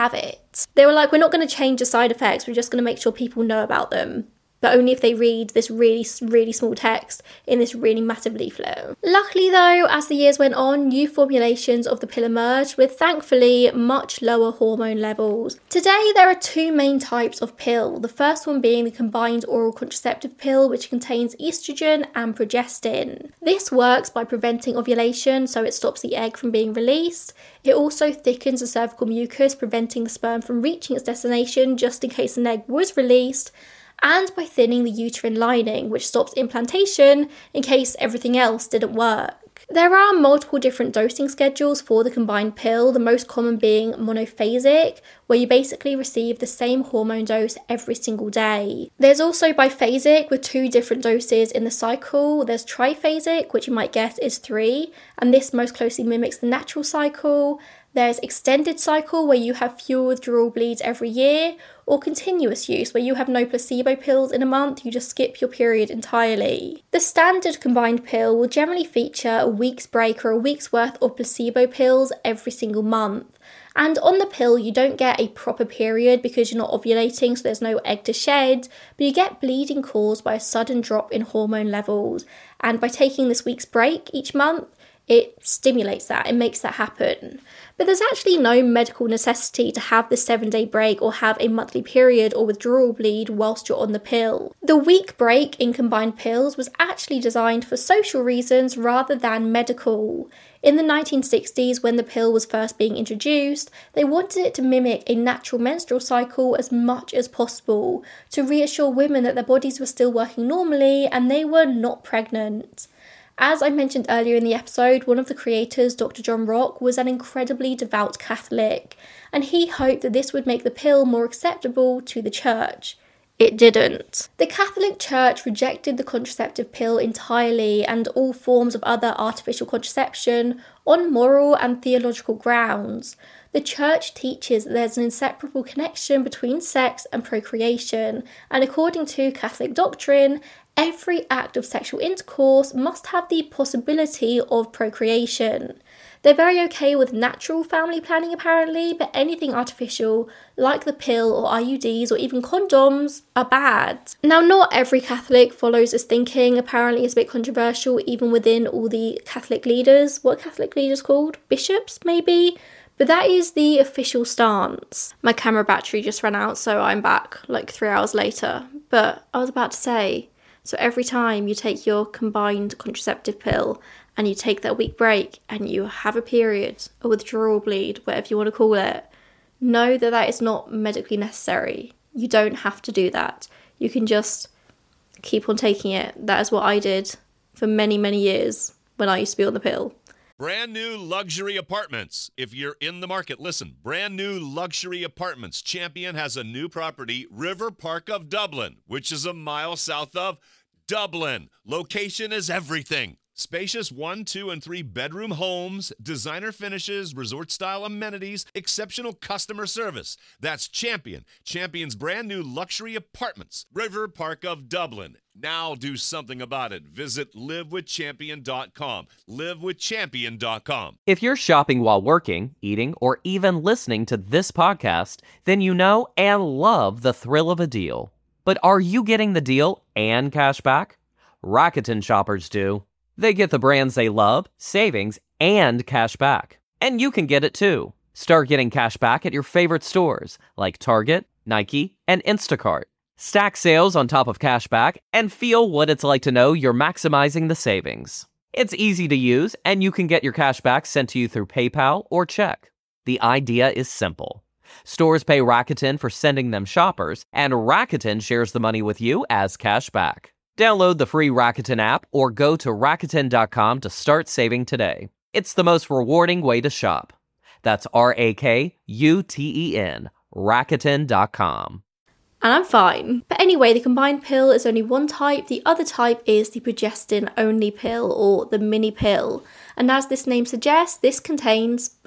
it. They were like, we're not going to change the side effects, we're just going to make sure people know about them. But only if they read this really, really small text in this really massive leaflet. Luckily though, as the years went on, new formulations of the pill emerged with thankfully much lower hormone levels. Today there are two main types of pill, the first one being the combined oral contraceptive pill, which contains estrogen and progestin. This works by preventing ovulation, so it stops the egg from being released. It also thickens the cervical mucus, preventing the sperm from reaching its destination just in case an egg was released, and by thinning the uterine lining, which stops implantation in case everything else didn't work. There are multiple different dosing schedules for the combined pill, the most common being monophasic, where you basically receive the same hormone dose every single day. There's also biphasic with two different doses in the cycle. There's triphasic, which you might guess is three, and this most closely mimics the natural cycle. There's extended cycle, where you have fewer withdrawal bleeds every year, or continuous use, where you have no placebo pills in a month, you just skip your period entirely. The standard combined pill will generally feature a week's break or a week's worth of placebo pills every single month. And on the pill, you don't get a proper period because you're not ovulating, so there's no egg to shed, but you get bleeding caused by a sudden drop in hormone levels. And by taking this week's break each month, it stimulates that, it makes that happen. But there's actually no medical necessity to have this seven day break or have a monthly period or withdrawal bleed whilst you're on the pill. The week break in combined pills was actually designed for social reasons rather than medical. In the nineteen sixties, when the pill was first being introduced, they wanted it to mimic a natural menstrual cycle as much as possible, to reassure women that their bodies were still working normally and they were not pregnant. As I mentioned earlier in the episode, one of the creators, Doctor John Rock, was an incredibly devout Catholic, and he hoped that this would make the pill more acceptable to the church. It didn't. The Catholic Church rejected the contraceptive pill entirely and all forms of other artificial contraception on moral and theological grounds. The Church teaches that there's an inseparable connection between sex and procreation, and according to Catholic doctrine, every act of sexual intercourse must have the possibility of procreation. They're very okay with natural family planning apparently, but anything artificial, like the pill or I U Ds or even condoms, are bad. Now, not every Catholic follows this thinking. Apparently it's a bit controversial even within all the Catholic leaders. What are Catholic leaders called? Bishops, maybe? But that is the official stance. My camera battery just ran out, so I'm back like three hours later. But I was about to say, so every time you take your combined contraceptive pill and you take that week break and you have a period, a withdrawal bleed, whatever you want to call it, know that that is not medically necessary. You don't have to do that. You can just keep on taking it. That is what I did for many, many years when I used to be on the pill.
Brand new luxury apartments. If you're in the market, listen. Brand new luxury apartments. Champion has a new property, River Park of Dublin, which is a mile south of Dublin. Location is everything. Spacious one, two, and three bedroom homes, designer finishes, resort-style amenities, exceptional customer service. That's Champion. Champion's brand new luxury apartments, River Park of Dublin. Now do something about it. Visit live with champion dot com. live with champion dot com.
If you're shopping while working, eating, or even listening to this podcast, then you know and love the thrill of a deal. But are you getting the deal and cash back? Rakuten shoppers do. They get the brands they love, savings, and cash back. And you can get it too. Start getting cash back at your favorite stores like Target, Nike, and Instacart. Stack sales on top of cash back and feel what it's like to know you're maximizing the savings. It's easy to use, and you can get your cash back sent to you through PayPal or check. The idea is simple. Stores pay Rakuten for sending them shoppers, and Rakuten shares the money with you as cash back. Download the free Rakuten app or go to Rakuten dot com to start saving today. It's the most rewarding way to shop. That's R A K U T E N, Rakuten dot com.
And I'm fine. But anyway, the combined pill is only one type. The other type is the progestin-only pill, or the mini pill. And as this name suggests, this contains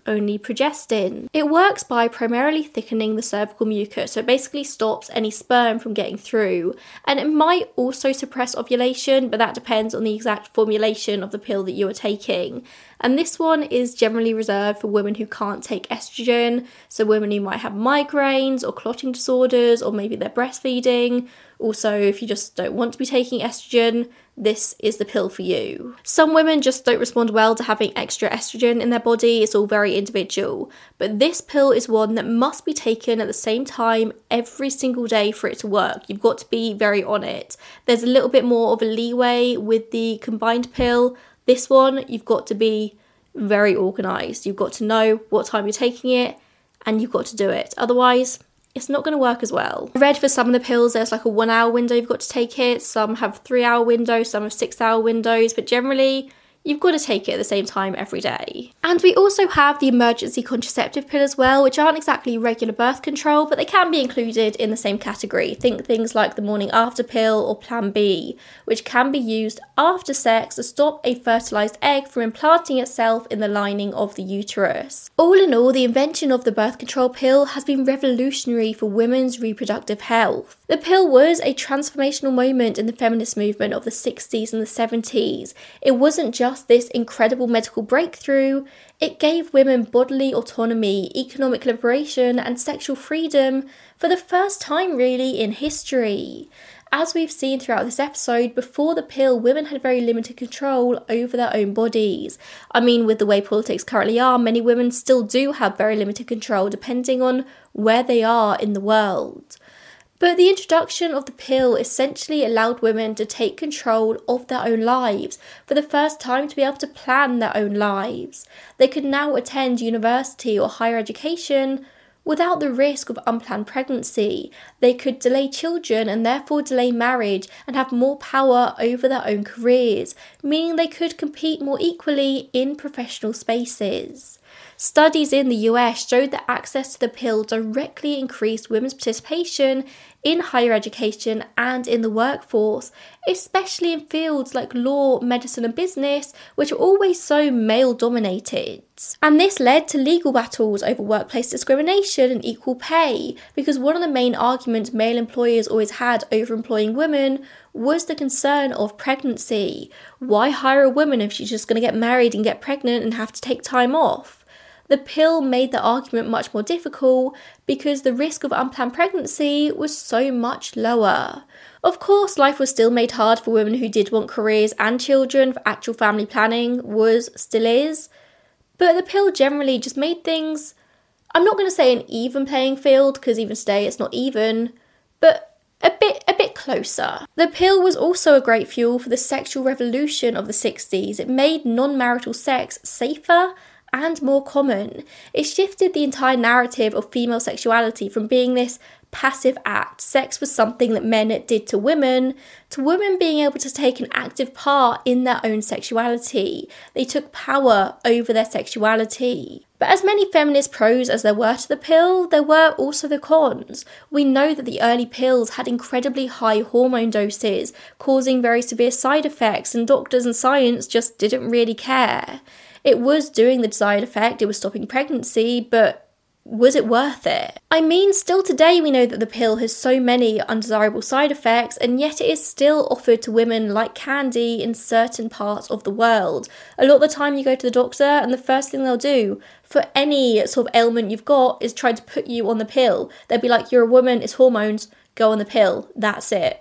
only progestin. It works by primarily thickening the cervical mucus, so it basically stops any sperm from getting through, and it might also suppress ovulation, but that depends on the exact formulation of the pill that you are taking. And this one is generally reserved for women who can't take estrogen, so women who might have migraines or clotting disorders, or maybe they're breastfeeding. Also, if you just don't want to be taking estrogen, this is the pill for you. Some women just don't respond well to having extra estrogen in their body. It's all very individual. But this pill is one that must be taken at the same time every single day for it to work. You've got to be very on it. There's a little bit more of a leeway with the combined pill. This one, you've got to be very organised. You've got to know what time you're taking it, and you've got to do it. Otherwise, it's not going to work as well. I read for some of the pills there's like a one hour window you've got to take it. Some have three hour windows, some have six hour windows, but generally you've got to take it at the same time every day. And we also have the emergency contraceptive pill as well, which aren't exactly regular birth control, but they can be included in the same category. Think things like the morning after pill or Plan B, which can be used after sex to stop a fertilised egg from implanting itself in the lining of the uterus. All in all, the invention of the birth control pill has been revolutionary for women's reproductive health. The pill was a transformational moment in the feminist movement of the sixties and the seventies. It wasn't just this incredible medical breakthrough, it gave women bodily autonomy, economic liberation, and sexual freedom for the first time really in history. As we've seen throughout this episode, before the pill, women had very limited control over their own bodies. I mean, with the way politics currently are, many women still do have very limited control depending on where they are in the world. But the introduction of the pill essentially allowed women to take control of their own lives, for the first time to be able to plan their own lives. They could now attend university or higher education without the risk of unplanned pregnancy. They could delay children and therefore delay marriage and have more power over their own careers, meaning they could compete more equally in professional spaces. Studies in the U S showed that access to the pill directly increased women's participation in higher education and in the workforce, especially in fields like law, medicine and business, which are always so male-dominated. And this led to legal battles over workplace discrimination and equal pay, because one of the main arguments male employers always had over employing women was the concern of pregnancy. Why hire a woman if she's just going to get married and get pregnant and have to take time off? The pill made the argument much more difficult because the risk of unplanned pregnancy was so much lower. Of course, life was still made hard for women who did want careers and children, for actual family planning was, still is, but the pill generally just made things, I'm not going to say an even playing field, because even today it's not even, but a bit a bit closer. The pill was also a great fuel for the sexual revolution of the sixties. It made non-marital sex safer and more common. It shifted the entire narrative of female sexuality from being this passive act, sex was something that men did to women, to women being able to take an active part in their own sexuality. They took power over their sexuality. But as many feminist pros as there were to the pill, there were also the cons. We know that the early pills had incredibly high hormone doses, causing very severe side effects, and doctors and science just didn't really care. It was doing the desired effect, it was stopping pregnancy, but was it worth it? I mean, still today we know that the pill has so many undesirable side effects, and yet it is still offered to women like candy in certain parts of the world. A lot of the time you go to the doctor and the first thing they'll do for any sort of ailment you've got is try to put you on the pill. They'll be like, you're a woman, it's hormones, go on the pill, that's it.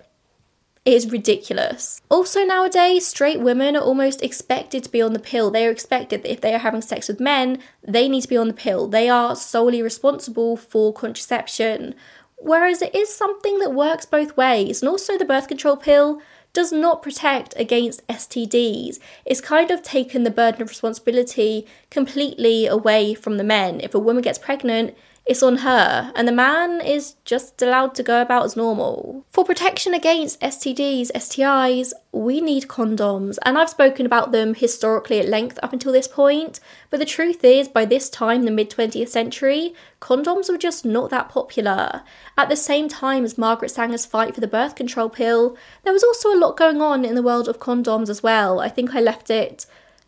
It is ridiculous. Also nowadays, straight women are almost expected to be on the pill. They are expected that if they are having sex with men, they need to be on the pill. They are solely responsible for contraception. Whereas it is something that works both ways. And also the birth control pill does not protect against S T Ds. It's kind of taken the burden of responsibility completely away from the men. If a woman gets pregnant, it's on her, and the man is just allowed to go about as normal. For protection against S T Ds, S T Is, we need condoms, and I've spoken about them historically at length up until this point, but the truth is, by this time, the mid-twentieth century, condoms were just not that popular. At the same time as Margaret Sanger's fight for the birth control pill, there was also a lot going on in the world of condoms as well. I think I left it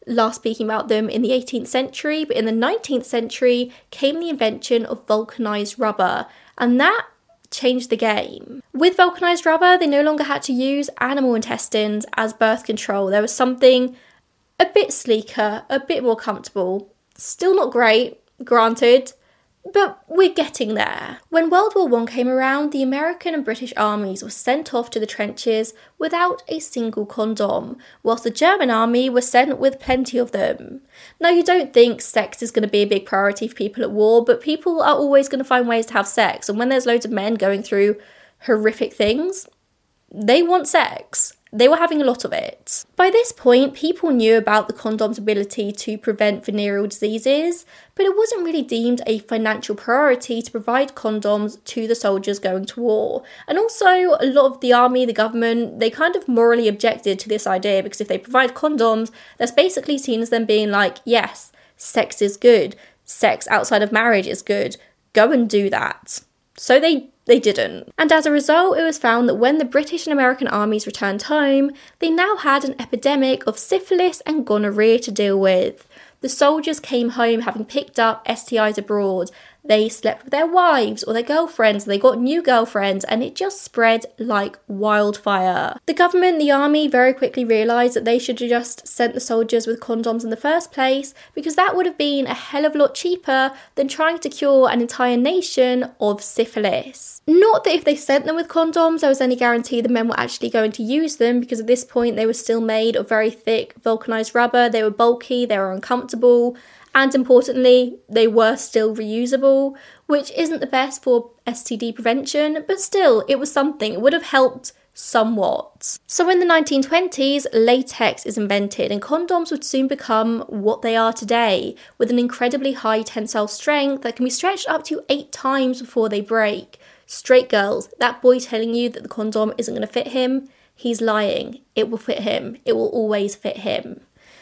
last speaking about them in the eighteenth century, but in the nineteenth century came the invention of vulcanized rubber, and that changed the game. With vulcanized rubber, they no longer had to use animal intestines as birth control. There was something a bit sleeker, a bit more comfortable. Still not great, granted, but we're getting there. When World War One came around, the American and British armies were sent off to the trenches without a single condom, whilst the German army was sent with plenty of them. Now, you don't think sex is going to be a big priority for people at war, but people are always going to find ways to have sex, and when there's loads of men going through horrific things, they want sex. They were having a lot of it. By this point, people knew about the condom's ability to prevent venereal diseases, but it wasn't really deemed a financial priority to provide condoms to the soldiers going to war. And also, a lot of the army, the government, they kind of morally objected to this idea, because if they provide condoms, that's basically seen as them being like, yes, sex is good. Sex outside of marriage is good. Go and do that. So they They didn't. And as a result, it was found that when the British and American armies returned home, they now had an epidemic of syphilis and gonorrhea to deal with. The soldiers came home having picked up S T Is abroad. They slept with their wives or their girlfriends, they got new girlfriends, and it just spread like wildfire. The government, the army, very quickly realised that they should have just sent the soldiers with condoms in the first place, because that would have been a hell of a lot cheaper than trying to cure an entire nation of syphilis. Not that if they sent them with condoms, there was any guarantee the men were actually going to use them, because at this point they were still made of very thick vulcanized rubber, they were bulky, they were uncomfortable, and importantly, they were still reusable, which isn't the best for S T D prevention, but still, it was something. It would have helped somewhat. So in the nineteen twenties, latex is invented, and condoms would soon become what they are today, with an incredibly high tensile strength that can be stretched up to eight times before they break. Straight girls, that boy telling you that the condom isn't going to fit him, he's lying. It will fit him. It will always fit him.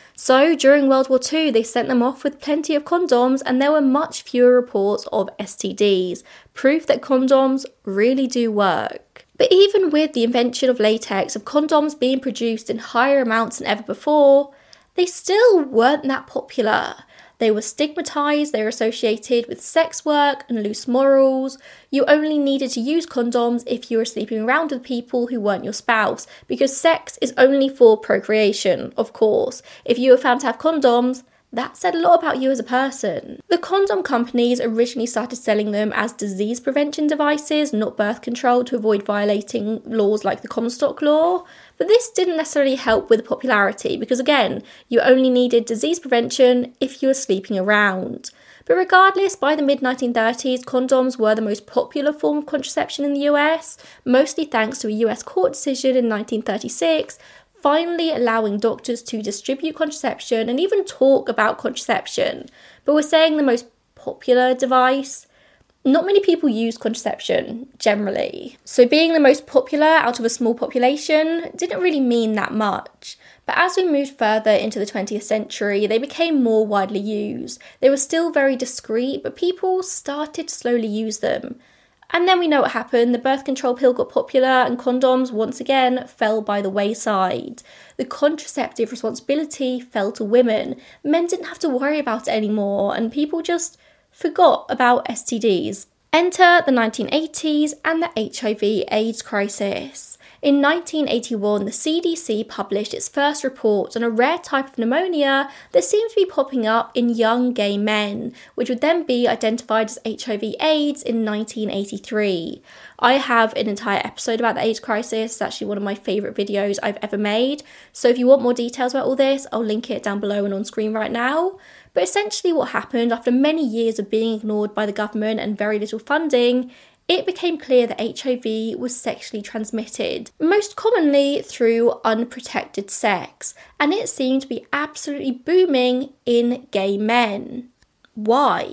So during World War Two, they sent them off with plenty of condoms, and there were much fewer reports of S T Ds, proof that condoms really do work. But even with the invention of latex, of condoms being produced in higher amounts than ever before, they still weren't that popular. They were stigmatised, they were associated with sex work and loose morals. You only needed to use condoms if you were sleeping around with people who weren't your spouse, because sex is only for procreation, of course. If you were found to have condoms, that said a lot about you as a person. The condom companies originally started selling them as disease prevention devices, not birth control, to avoid violating laws like the Comstock Law. But this didn't necessarily help with popularity, because again, you only needed disease prevention if you were sleeping around. But regardless, by the mid nineteen thirties, condoms were the most popular form of contraception in the U S, mostly thanks to a U S court decision in nineteen thirty-six, finally allowing doctors to distribute contraception and even talk about contraception. But we're saying the most popular device. Not many people use contraception, generally. So being the most popular out of a small population didn't really mean that much. But as we moved further into the twentieth century, they became more widely used. They were still very discreet, but people started to slowly use them. And then we know what happened. The birth control pill got popular, and condoms, once again, fell by the wayside. The contraceptive responsibility fell to women. Men didn't have to worry about it anymore, and people just forgot about S T Ds. Enter the nineteen eighties and the H I V AIDS crisis. In nineteen eighty-one, the C D C published its first report on a rare type of pneumonia that seemed to be popping up in young gay men, which would then be identified as H I V AIDS in nineteen eighty-three. I have an entire episode about the AIDS crisis. It's actually one of my favourite videos I've ever made. So if you want more details about all this, I'll link it down below and on screen right now. But essentially what happened, after many years of being ignored by the government and very little funding, it became clear that H I V was sexually transmitted, most commonly through unprotected sex, and it seemed to be absolutely booming in gay men. Why?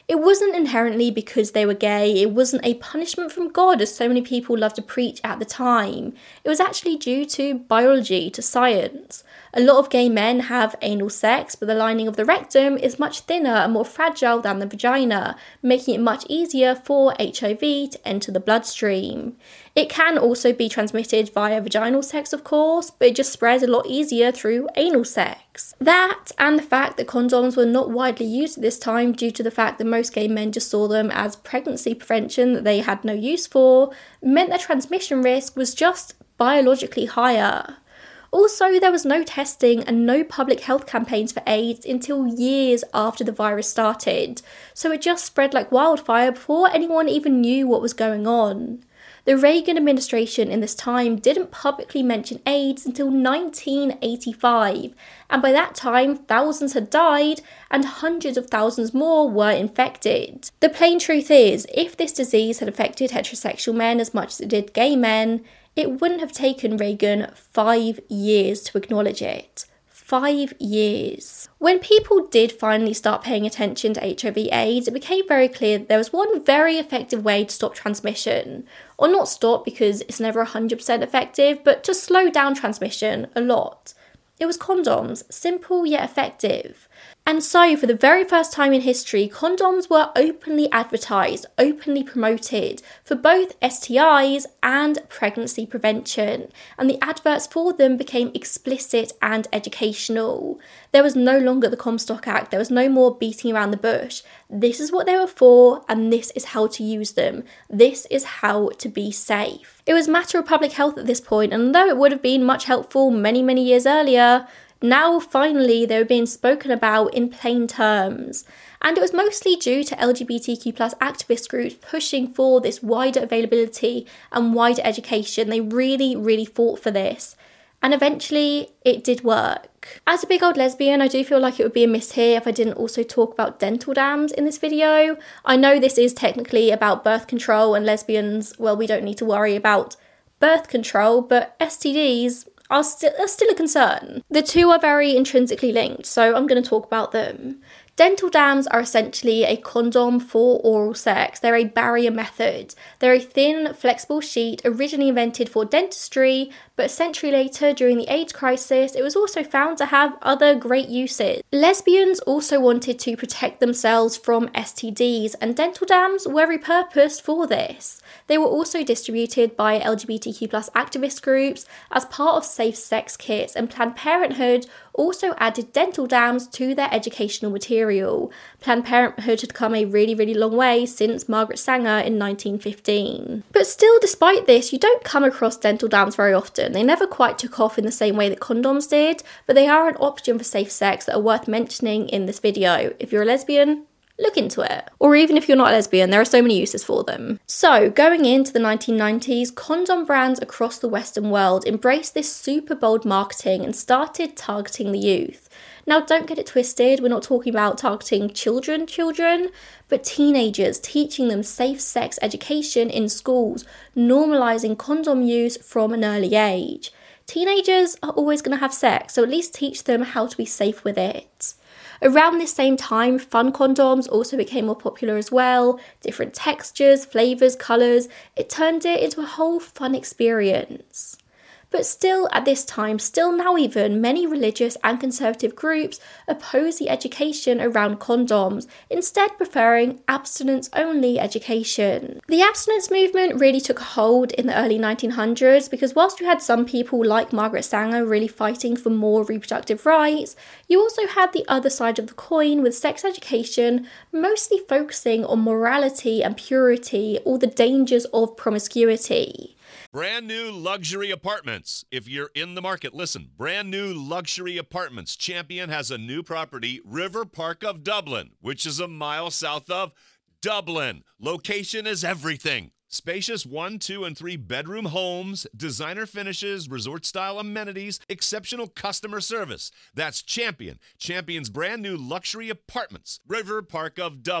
It wasn't inherently because they were gay, it wasn't a punishment from God as so many people loved to preach at the time. It was actually due to biology, to science. A lot of gay men have anal sex, but the lining of the rectum is much thinner and more fragile than the vagina, making it much easier for H I V to enter the bloodstream. It can also be transmitted via vaginal sex, of course, but it just spreads a lot easier through anal sex. That, and the fact that condoms were not widely used at this time due to the fact that most gay men just saw them as pregnancy prevention that they had no use for, meant their transmission risk was just biologically higher. Also, there was no testing and no public health campaigns for AIDS until years after the virus started, so it just spread like wildfire before anyone even knew what was going on. The Reagan administration in this time didn't publicly mention AIDS until nineteen eighty-five, and by that time thousands had died and hundreds of thousands more were infected. The plain truth is, if this disease had affected heterosexual men as much as it did gay men, it wouldn't have taken Reagan five years to acknowledge it. Five years. When people did finally start paying attention to H I V AIDS, it became very clear that there was one very effective way to stop transmission. Or not stop because it's never one hundred percent effective, but to slow down transmission a lot. It was condoms, simple yet effective. And so, for the very first time in history, condoms were openly advertised, openly promoted for both S T Is and pregnancy prevention, and the adverts for them became explicit and educational. There was no longer the Comstock Act, there was no more beating around the bush. This is what they were for, and this is how to use them. This is how to be safe. It was a matter of public health at this point, and though it would have been much helpful many, many years earlier, now, finally, they were being spoken about in plain terms. And it was mostly due to L G B T Q plus activist groups pushing for this wider availability and wider education. They really, really fought for this. And eventually, it did work. As a big old lesbian, I do feel like it would be a miss here if I didn't also talk about dental dams in this video. I know this is technically about birth control and lesbians, well, we don't need to worry about birth control, but S T Ds are still, are still a concern. The two are very intrinsically linked, so I'm going to talk about them. Dental dams are essentially a condom for oral sex. They're a barrier method. They're a thin, flexible sheet originally invented for dentistry, but a century later, during the AIDS crisis, it was also found to have other great uses. Lesbians also wanted to protect themselves from S T Ds, and dental dams were repurposed for this. They were also distributed by L G B T Q plus activist groups as part of safe sex kits, and Planned Parenthood also added dental dams to their educational material. Planned Parenthood had come a really, really long way since Margaret Sanger in nineteen fifteen. But still, despite this, you don't come across dental dams very often. They never quite took off in the same way that condoms did, but they are an option for safe sex that are worth mentioning in this video. If you're a lesbian, look into it. Or even if you're not a lesbian, there are so many uses for them. So, going into the nineteen nineties, condom brands across the Western world embraced this super bold marketing and started targeting the youth. Now, don't get it twisted, we're not talking about targeting children, children, but teenagers, teaching them safe sex education in schools, normalising condom use from an early age. Teenagers are always going to have sex, so at least teach them how to be safe with it. Around this same time, fun condoms also became more popular as well. Different textures, flavours, colours. It turned it into a whole fun experience. But still, at this time, still now even, many religious and conservative groups oppose the education around condoms, instead preferring abstinence-only education. The abstinence movement really took a hold in the early nineteen hundreds because whilst you had some people like Margaret Sanger really fighting for more reproductive rights, you also had the other side of the coin with sex education mostly focusing on morality and purity, or the dangers of promiscuity.
Brand new luxury apartments. If you're in the market, listen. Brand new luxury apartments. Champion has a new property, River Park of Dublin, which is a mile south of Dublin. Location is everything. Spacious one, two, and three bedroom homes, designer finishes, resort-style amenities, exceptional customer service. That's Champion. Champion's brand new luxury apartments, River Park of Dublin.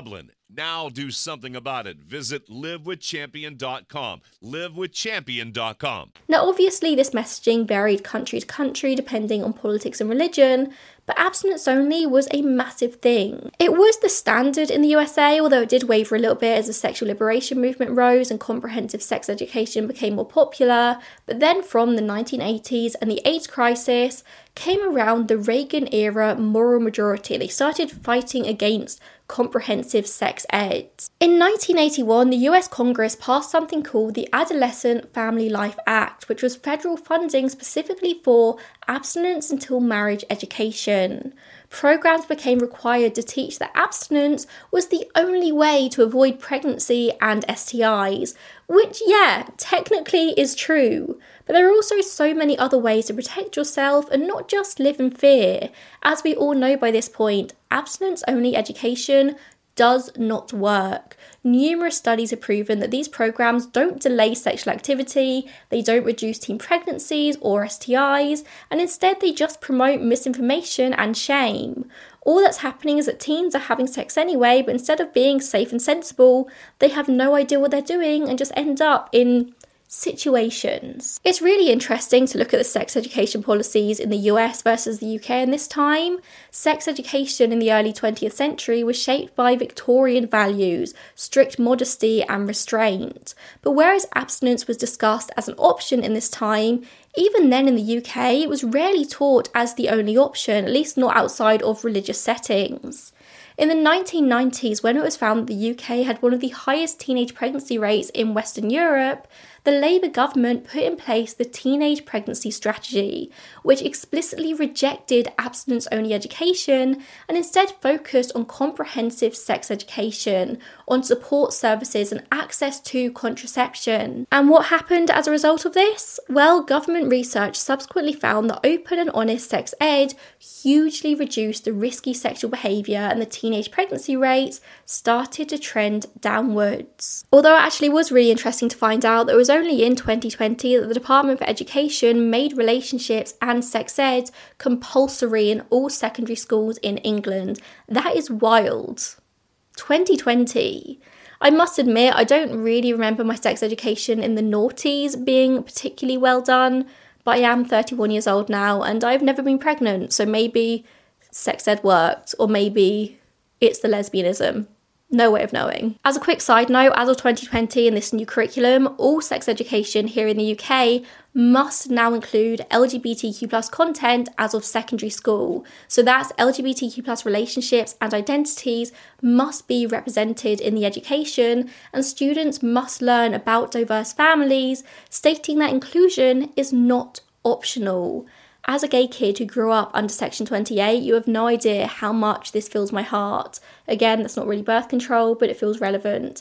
Now do something about it. Visit live with champion dot com. live with champion dot com.
Now, obviously, this messaging varied country to country depending on politics and religion, but abstinence only was a massive thing. It was the standard in the U S A, although it did waver a little bit as the sexual liberation movement rose and comprehensive sex education became more popular. But then from the nineteen eighties and the AIDS crisis came around the Reagan era moral majority. They started fighting against comprehensive sex ed. In nineteen eighty-one, the U S Congress passed something called the Adolescent Family Life Act, which was federal funding specifically for abstinence until marriage education. Programs became required to teach that abstinence was the only way to avoid pregnancy and S T Is, which, yeah, technically is true. But there are also so many other ways to protect yourself and not just live in fear. As we all know by this point, abstinence-only education does not work. Numerous studies have proven that these programs don't delay sexual activity, they don't reduce teen pregnancies or S T Is, and instead they just promote misinformation and shame. All that's happening is that teens are having sex anyway, but instead of being safe and sensible, they have no idea what they're doing and just end up in situations. It's really interesting to look at the sex education policies in the U S versus the U K in this time. Sex education in the early twentieth century was shaped by Victorian values, strict modesty and restraint. But whereas abstinence was discussed as an option in this time, even then in the U K it was rarely taught as the only option, at least not outside of religious settings. In the nineteen nineties, when it was found that the U K had one of the highest teenage pregnancy rates in Western Europe, the Labour government put in place the Teenage Pregnancy Strategy, which explicitly rejected abstinence-only education and instead focused on comprehensive sex education, on support services and access to contraception. And what happened as a result of this? Well, government research subsequently found that open and honest sex ed hugely reduced the risky sexual behaviour, and the teenage pregnancy rates started to trend downwards. Although it actually was really interesting to find out that it was only in twenty twenty that the Department for Education made relationships and sex ed compulsory in all secondary schools in England. That is wild. twenty twenty. I must admit, I don't really remember my sex education in the noughties being particularly well done, but I am thirty-one years old now and I've never been pregnant, so maybe sex ed worked, or maybe it's the lesbianism. No way of knowing. As a quick side note, as of twenty twenty in this new curriculum, all sex education here in the U K must now include L G B T Q plus content as of secondary school. So that's L G B T Q plus relationships and identities must be represented in the education, and students must learn about diverse families, stating that inclusion is not optional. As a gay kid who grew up under Section twenty-eight, you have no idea how much this fills my heart. Again, that's not really birth control, but it feels relevant.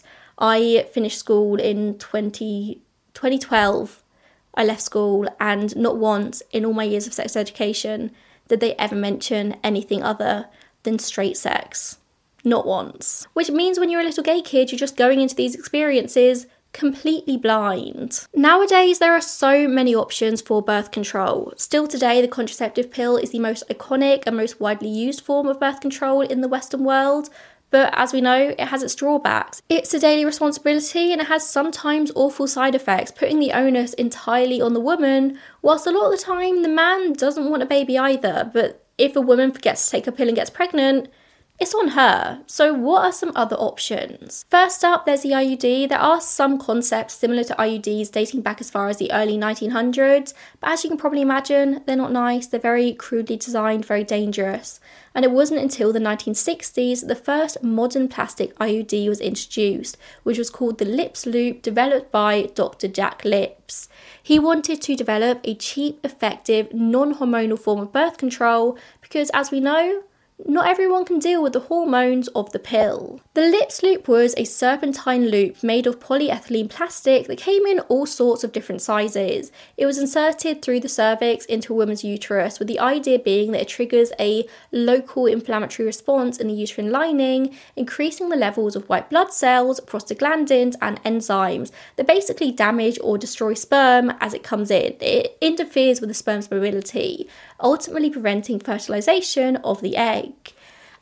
I finished school in twenty twelve. I left school, and not once in all my years of sex education did they ever mention anything other than straight sex. Not once. Which means when you're a little gay kid, you're just going into these experiences completely blind. Nowadays, there are so many options for birth control. Still today, the contraceptive pill is the most iconic and most widely used form of birth control in the Western world, but as we know, it has its drawbacks. It's a daily responsibility and it has sometimes awful side effects, putting the onus entirely on the woman, whilst a lot of the time the man doesn't want a baby either, but if a woman forgets to take a pill and gets pregnant, it's on her. So what are some other options? First up, there's the I U D. There are some concepts similar to I U Ds dating back as far as the early nineteen hundreds, but as you can probably imagine, they're not nice, they're very crudely designed, very dangerous. And it wasn't until the nineteen sixties that the first modern plastic I U D was introduced, which was called the Lips Loop, developed by Doctor Jack Lips. He wanted to develop a cheap, effective, non-hormonal form of birth control because, as we know, not everyone can deal with the hormones of the pill. The Lips Loop was a serpentine loop made of polyethylene plastic that came in all sorts of different sizes. It was inserted through the cervix into a woman's uterus, with the idea being that it triggers a local inflammatory response in the uterine lining, increasing the levels of white blood cells, prostaglandins and enzymes that basically damage or destroy sperm as it comes in. It interferes with the sperm's mobility, ultimately preventing fertilization of the egg.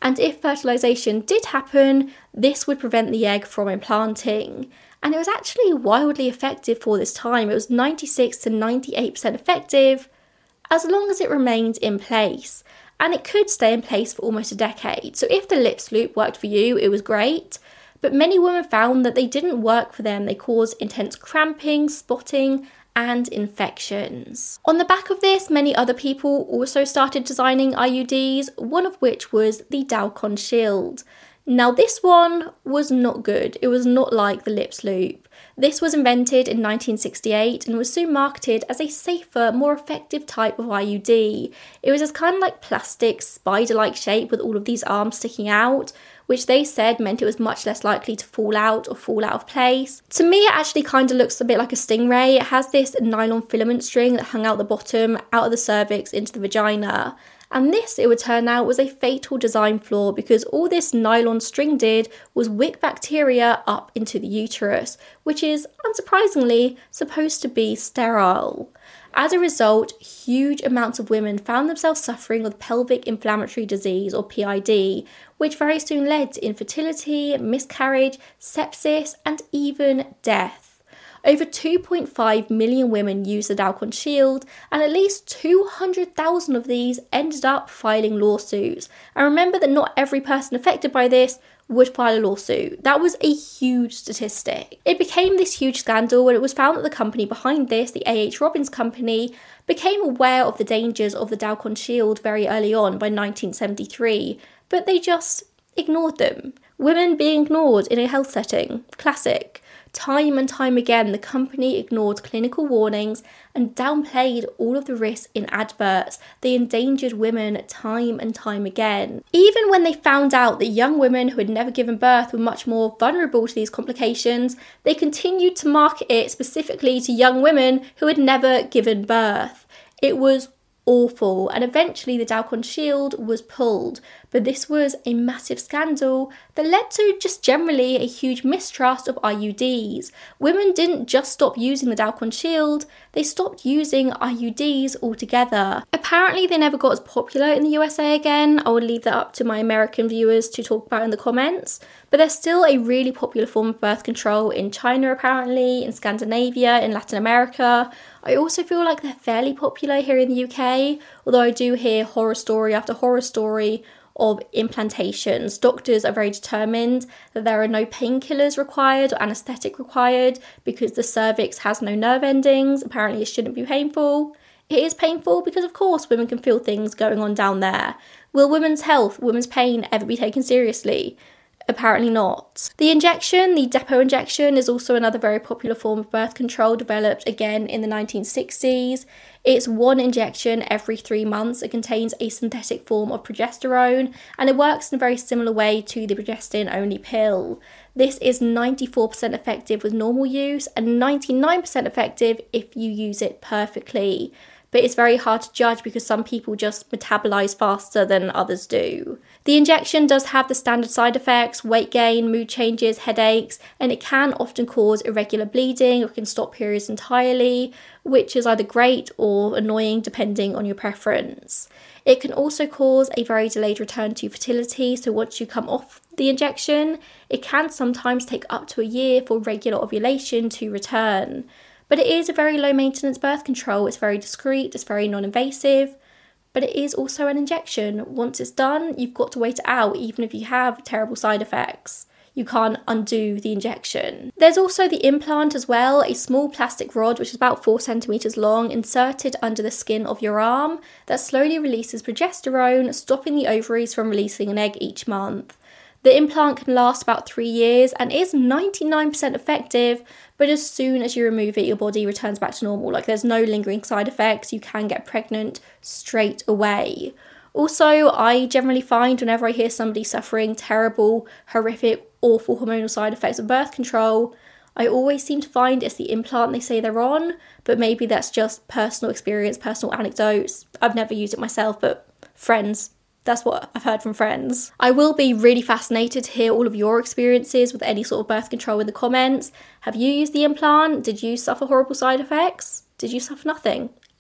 And if fertilization did happen, this would prevent the egg from implanting. And it was actually wildly effective for this time. It was ninety-six to ninety-eight percent effective as long as it remained in place. And it could stay in place for almost a decade. So if the lips loop worked for you, it was great. But many women found that they didn't work for them. They caused intense cramping, spotting, and infections. On the back of this, many other people also started designing I U Ds, one of which was the Dalkon Shield. Now this one was not good. It was not like the lips loop. This was invented in nineteen sixty-eight and was soon marketed as a safer, more effective type of I U D. It was this kind of like plastic, spider-like shape with all of these arms sticking out, which they said meant it was much less likely to fall out or fall out of place. To me, it actually kind of looks a bit like a stingray. It has this nylon filament string that hung out the bottom, out of the cervix into the vagina. And this, it would turn out, was a fatal design flaw because all this nylon string did was wick bacteria up into the uterus, which is, unsurprisingly, supposed to be sterile. As a result, huge amounts of women found themselves suffering with pelvic inflammatory disease, or P I D, which very soon led to infertility, miscarriage, sepsis, and even death. Over two point five million women used the Dalkon Shield, and at least two hundred thousand of these ended up filing lawsuits. And remember that not every person affected by this would file a lawsuit. That was a huge statistic. It became this huge scandal when it was found that the company behind this, the A H Robbins Company, became aware of the dangers of the Dalkon Shield very early on by nineteen seventy-three, but they just ignored them. Women being ignored in a health setting. Classic. Time and time again, the company ignored clinical warnings and downplayed all of the risks in adverts. They endangered women time and time again. Even when they found out that young women who had never given birth were much more vulnerable to these complications, they continued to market it specifically to young women who had never given birth. It was awful, and eventually the Dalkon Shield was pulled, but this was a massive scandal that led to just generally a huge mistrust of I U Ds. Women didn't just stop using the Dalkon Shield, they stopped using I U Ds altogether. Apparently they never got as popular in the U S A again. I will leave that up to my American viewers to talk about in the comments, but they're still a really popular form of birth control in China apparently, in Scandinavia, in Latin America. I also feel like they're fairly popular here in the U K, although I do hear horror story after horror story of implantations. Doctors are very determined that there are no painkillers required or anaesthetic required because the cervix has no nerve endings. Apparently it shouldn't be painful. It is painful because of course women can feel things going on down there. Will women's health, women's pain ever be taken seriously? Apparently not. The injection, the depot injection, is also another very popular form of birth control developed again in the nineteen sixties. It's one injection every three months. It contains a synthetic form of progesterone and it works in a very similar way to the progestin-only pill. This is ninety-four percent effective with normal use and ninety-nine percent effective if you use it perfectly. But it's very hard to judge because some people just metabolize faster than others do. The injection does have the standard side effects, weight gain, mood changes, headaches, and it can often cause irregular bleeding or can stop periods entirely, which is either great or annoying depending on your preference. It can also cause a very delayed return to fertility, so once you come off the injection, it can sometimes take up to a year for regular ovulation to return. But it is a very low maintenance birth control. It's very discreet, it's very non-invasive, but it is also an injection. Once it's done, you've got to wait it out, even if you have terrible side effects. You can't undo the injection. There's also the implant as well, a small plastic rod which is about four centimetres long, inserted under the skin of your arm that slowly releases progesterone, stopping the ovaries from releasing an egg each month. The implant can last about three years and is ninety-nine percent effective, but as soon as you remove it, your body returns back to normal. Like there's no lingering side effects. You can get pregnant straight away. Also, I generally find whenever I hear somebody suffering terrible, horrific, awful hormonal side effects of birth control, I always seem to find it's the implant they say they're on, but maybe that's just personal experience, personal anecdotes. I've never used it myself, but friends. That's what I've heard from friends. I will be really fascinated to hear all of your experiences with any sort of birth control in the comments. Have you used the implant? Did you suffer horrible side effects? Did you suffer nothing?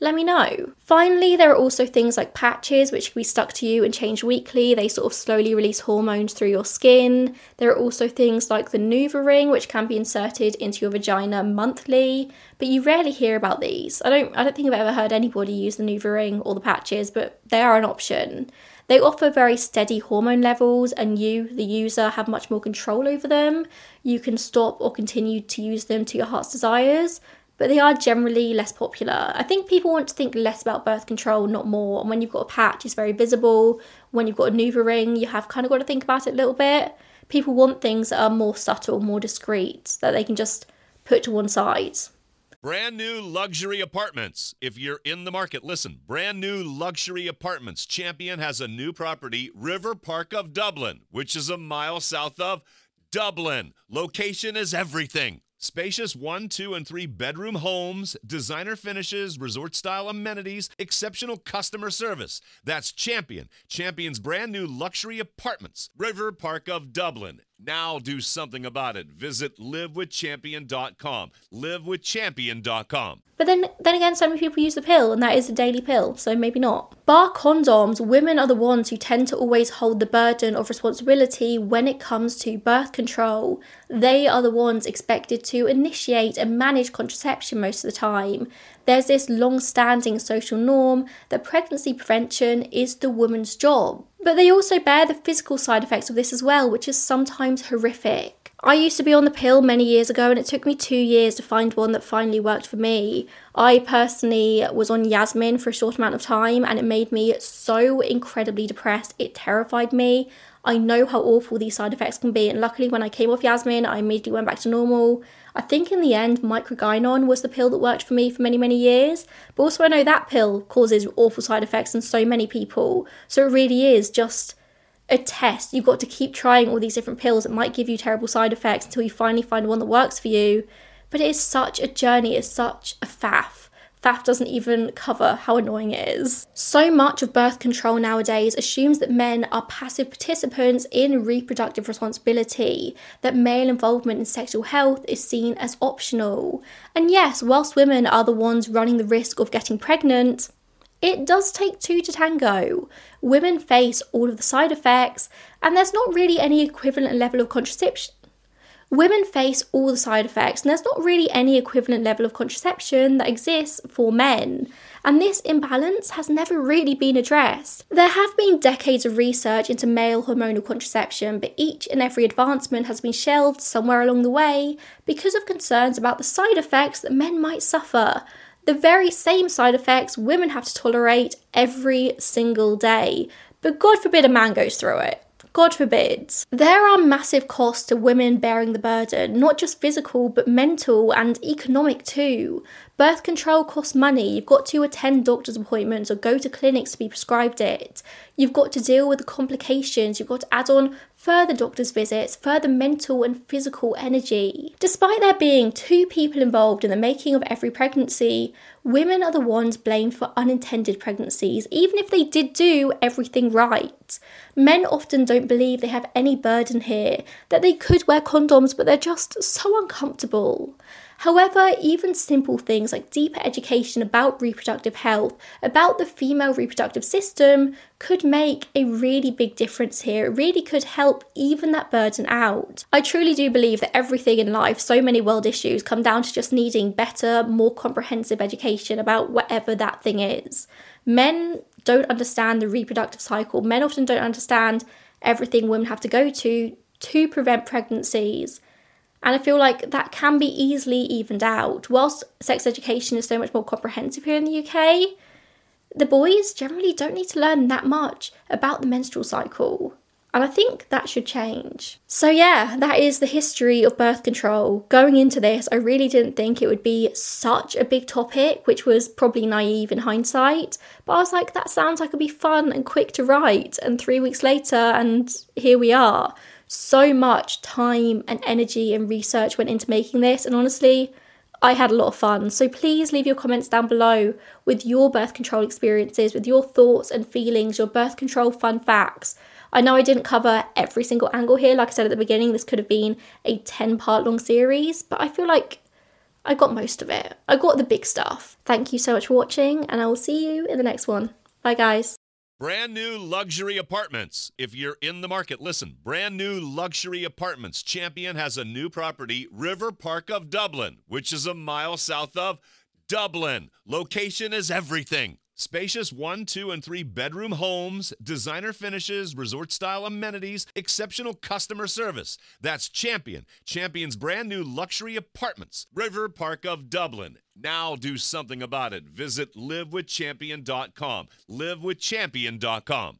let me know. Finally, there are also things like patches, which can be stuck to you and changed weekly. They sort of slowly release hormones through your skin. There are also things like the NuvaRing, which can be inserted into your vagina monthly, but you rarely hear about these. I don't, I don't think I've ever heard anybody use the NuvaRing or the patches, but they are an option. They offer very steady hormone levels, and you, the user, have much more control over them. You can stop or continue to use them to your heart's desires, but they are generally less popular. I think people want to think less about birth control, not more. And when you've got a patch, it's very visible. When you've got a NuvaRing, you have kind of got to think about it a little bit. People want things that are more subtle, more discreet, that they can just put to one side.
Brand new luxury apartments. If you're in the market, listen. Brand new luxury apartments. Champion has a new property, River Park of Dublin, which is a mile south of Dublin. Location is everything. Spacious one, two, and three bedroom homes, designer finishes, resort-style amenities, exceptional customer service. That's Champion. Champion's brand new luxury apartments, River Park of Dublin. Now do something about it. Visit live with champion dot com. live with champion dot com.
But then, then again, so many people use the pill, and that is a daily pill, so maybe not. Bar condoms, women are the ones who tend to always hold the burden of responsibility when it comes to birth control. They are the ones expected to initiate and manage contraception most of the time. There's this long-standing social norm that pregnancy prevention is the woman's job. But they also bear the physical side effects of this as well, which is sometimes horrific. I used to be on the pill many years ago, and it took me two years to find one that finally worked for me. I personally was on Yasmin for a short amount of time, and it made me so incredibly depressed. It terrified me. I know how awful these side effects can be, and luckily when I came off Yasmin, I immediately went back to normal. I think in the end, Microgynon was the pill that worked for me for many, many years, but also I know that pill causes awful side effects in so many people, so it really is just a test. You've got to keep trying all these different pills that might give you terrible side effects until you finally find one that works for you, but it is such a journey, it's such a faff. Faff doesn't even cover how annoying it is. So much of birth control nowadays assumes that men are passive participants in reproductive responsibility, that male involvement in sexual health is seen as optional. And yes, whilst women are the ones running the risk of getting pregnant, it does take two to tango. Women face all of the side effects, and there's not really any equivalent level of contraception. Women face all the side effects, and there's not really any equivalent level of contraception that exists for men. And this imbalance has never really been addressed. There have been decades of research into male hormonal contraception, but each and every advancement has been shelved somewhere along the way because of concerns about the side effects that men might suffer. The very same side effects women have to tolerate every single day. But God forbid a man goes through it. God forbid. There are massive costs to women bearing the burden, not just physical, but mental and economic too. Birth control costs money. You've got to attend doctor's appointments or go to clinics to be prescribed it. You've got to deal with the complications. You've got to add on further doctor's visits, further mental and physical energy. Despite there being two people involved in the making of every pregnancy, women are the ones blamed for unintended pregnancies, even if they did do everything right. Men often don't believe they have any burden here, that they could wear condoms, but they're just so uncomfortable. However, even simple things like deeper education about reproductive health, about the female reproductive system, could make a really big difference here. It really could help even that burden out. I truly do believe that everything in life, so many world issues, come down to just needing better, more comprehensive education about whatever that thing is. Men don't understand the reproductive cycle. Men often don't understand everything women have to go to to prevent pregnancies. And I feel like that can be easily evened out. Whilst sex education is so much more comprehensive here in the U K, the boys generally don't need to learn that much about the menstrual cycle. And I think that should change. So yeah, that is the history of birth control. Going into this, I really didn't think it would be such a big topic, which was probably naive in hindsight. But I was like, that sounds like it'd be fun and quick to write. And three weeks later, and here we are. So much time and energy and research went into making this, and honestly, I had a lot of fun. So please leave your comments down below with your birth control experiences, with your thoughts and feelings, your birth control fun facts. I know I didn't cover every single angle here. Like I said at the beginning, this could have been a ten part long series, but I feel like I got most of it. I got the big stuff. Thank you so much for watching, and I will see you in the next one. Bye, guys.
Brand new luxury apartments. If you're in the market, listen. Brand new luxury apartments. Champion has a new property, River Park of Dublin, which is a mile south of Dublin. Location is everything. Spacious one, two, and three bedroom homes, designer finishes, resort-style amenities, exceptional customer service. That's Champion. Champion's brand new luxury apartments, River Park of Dublin. Now do something about it. Visit live with champion dot com. live with champion dot com.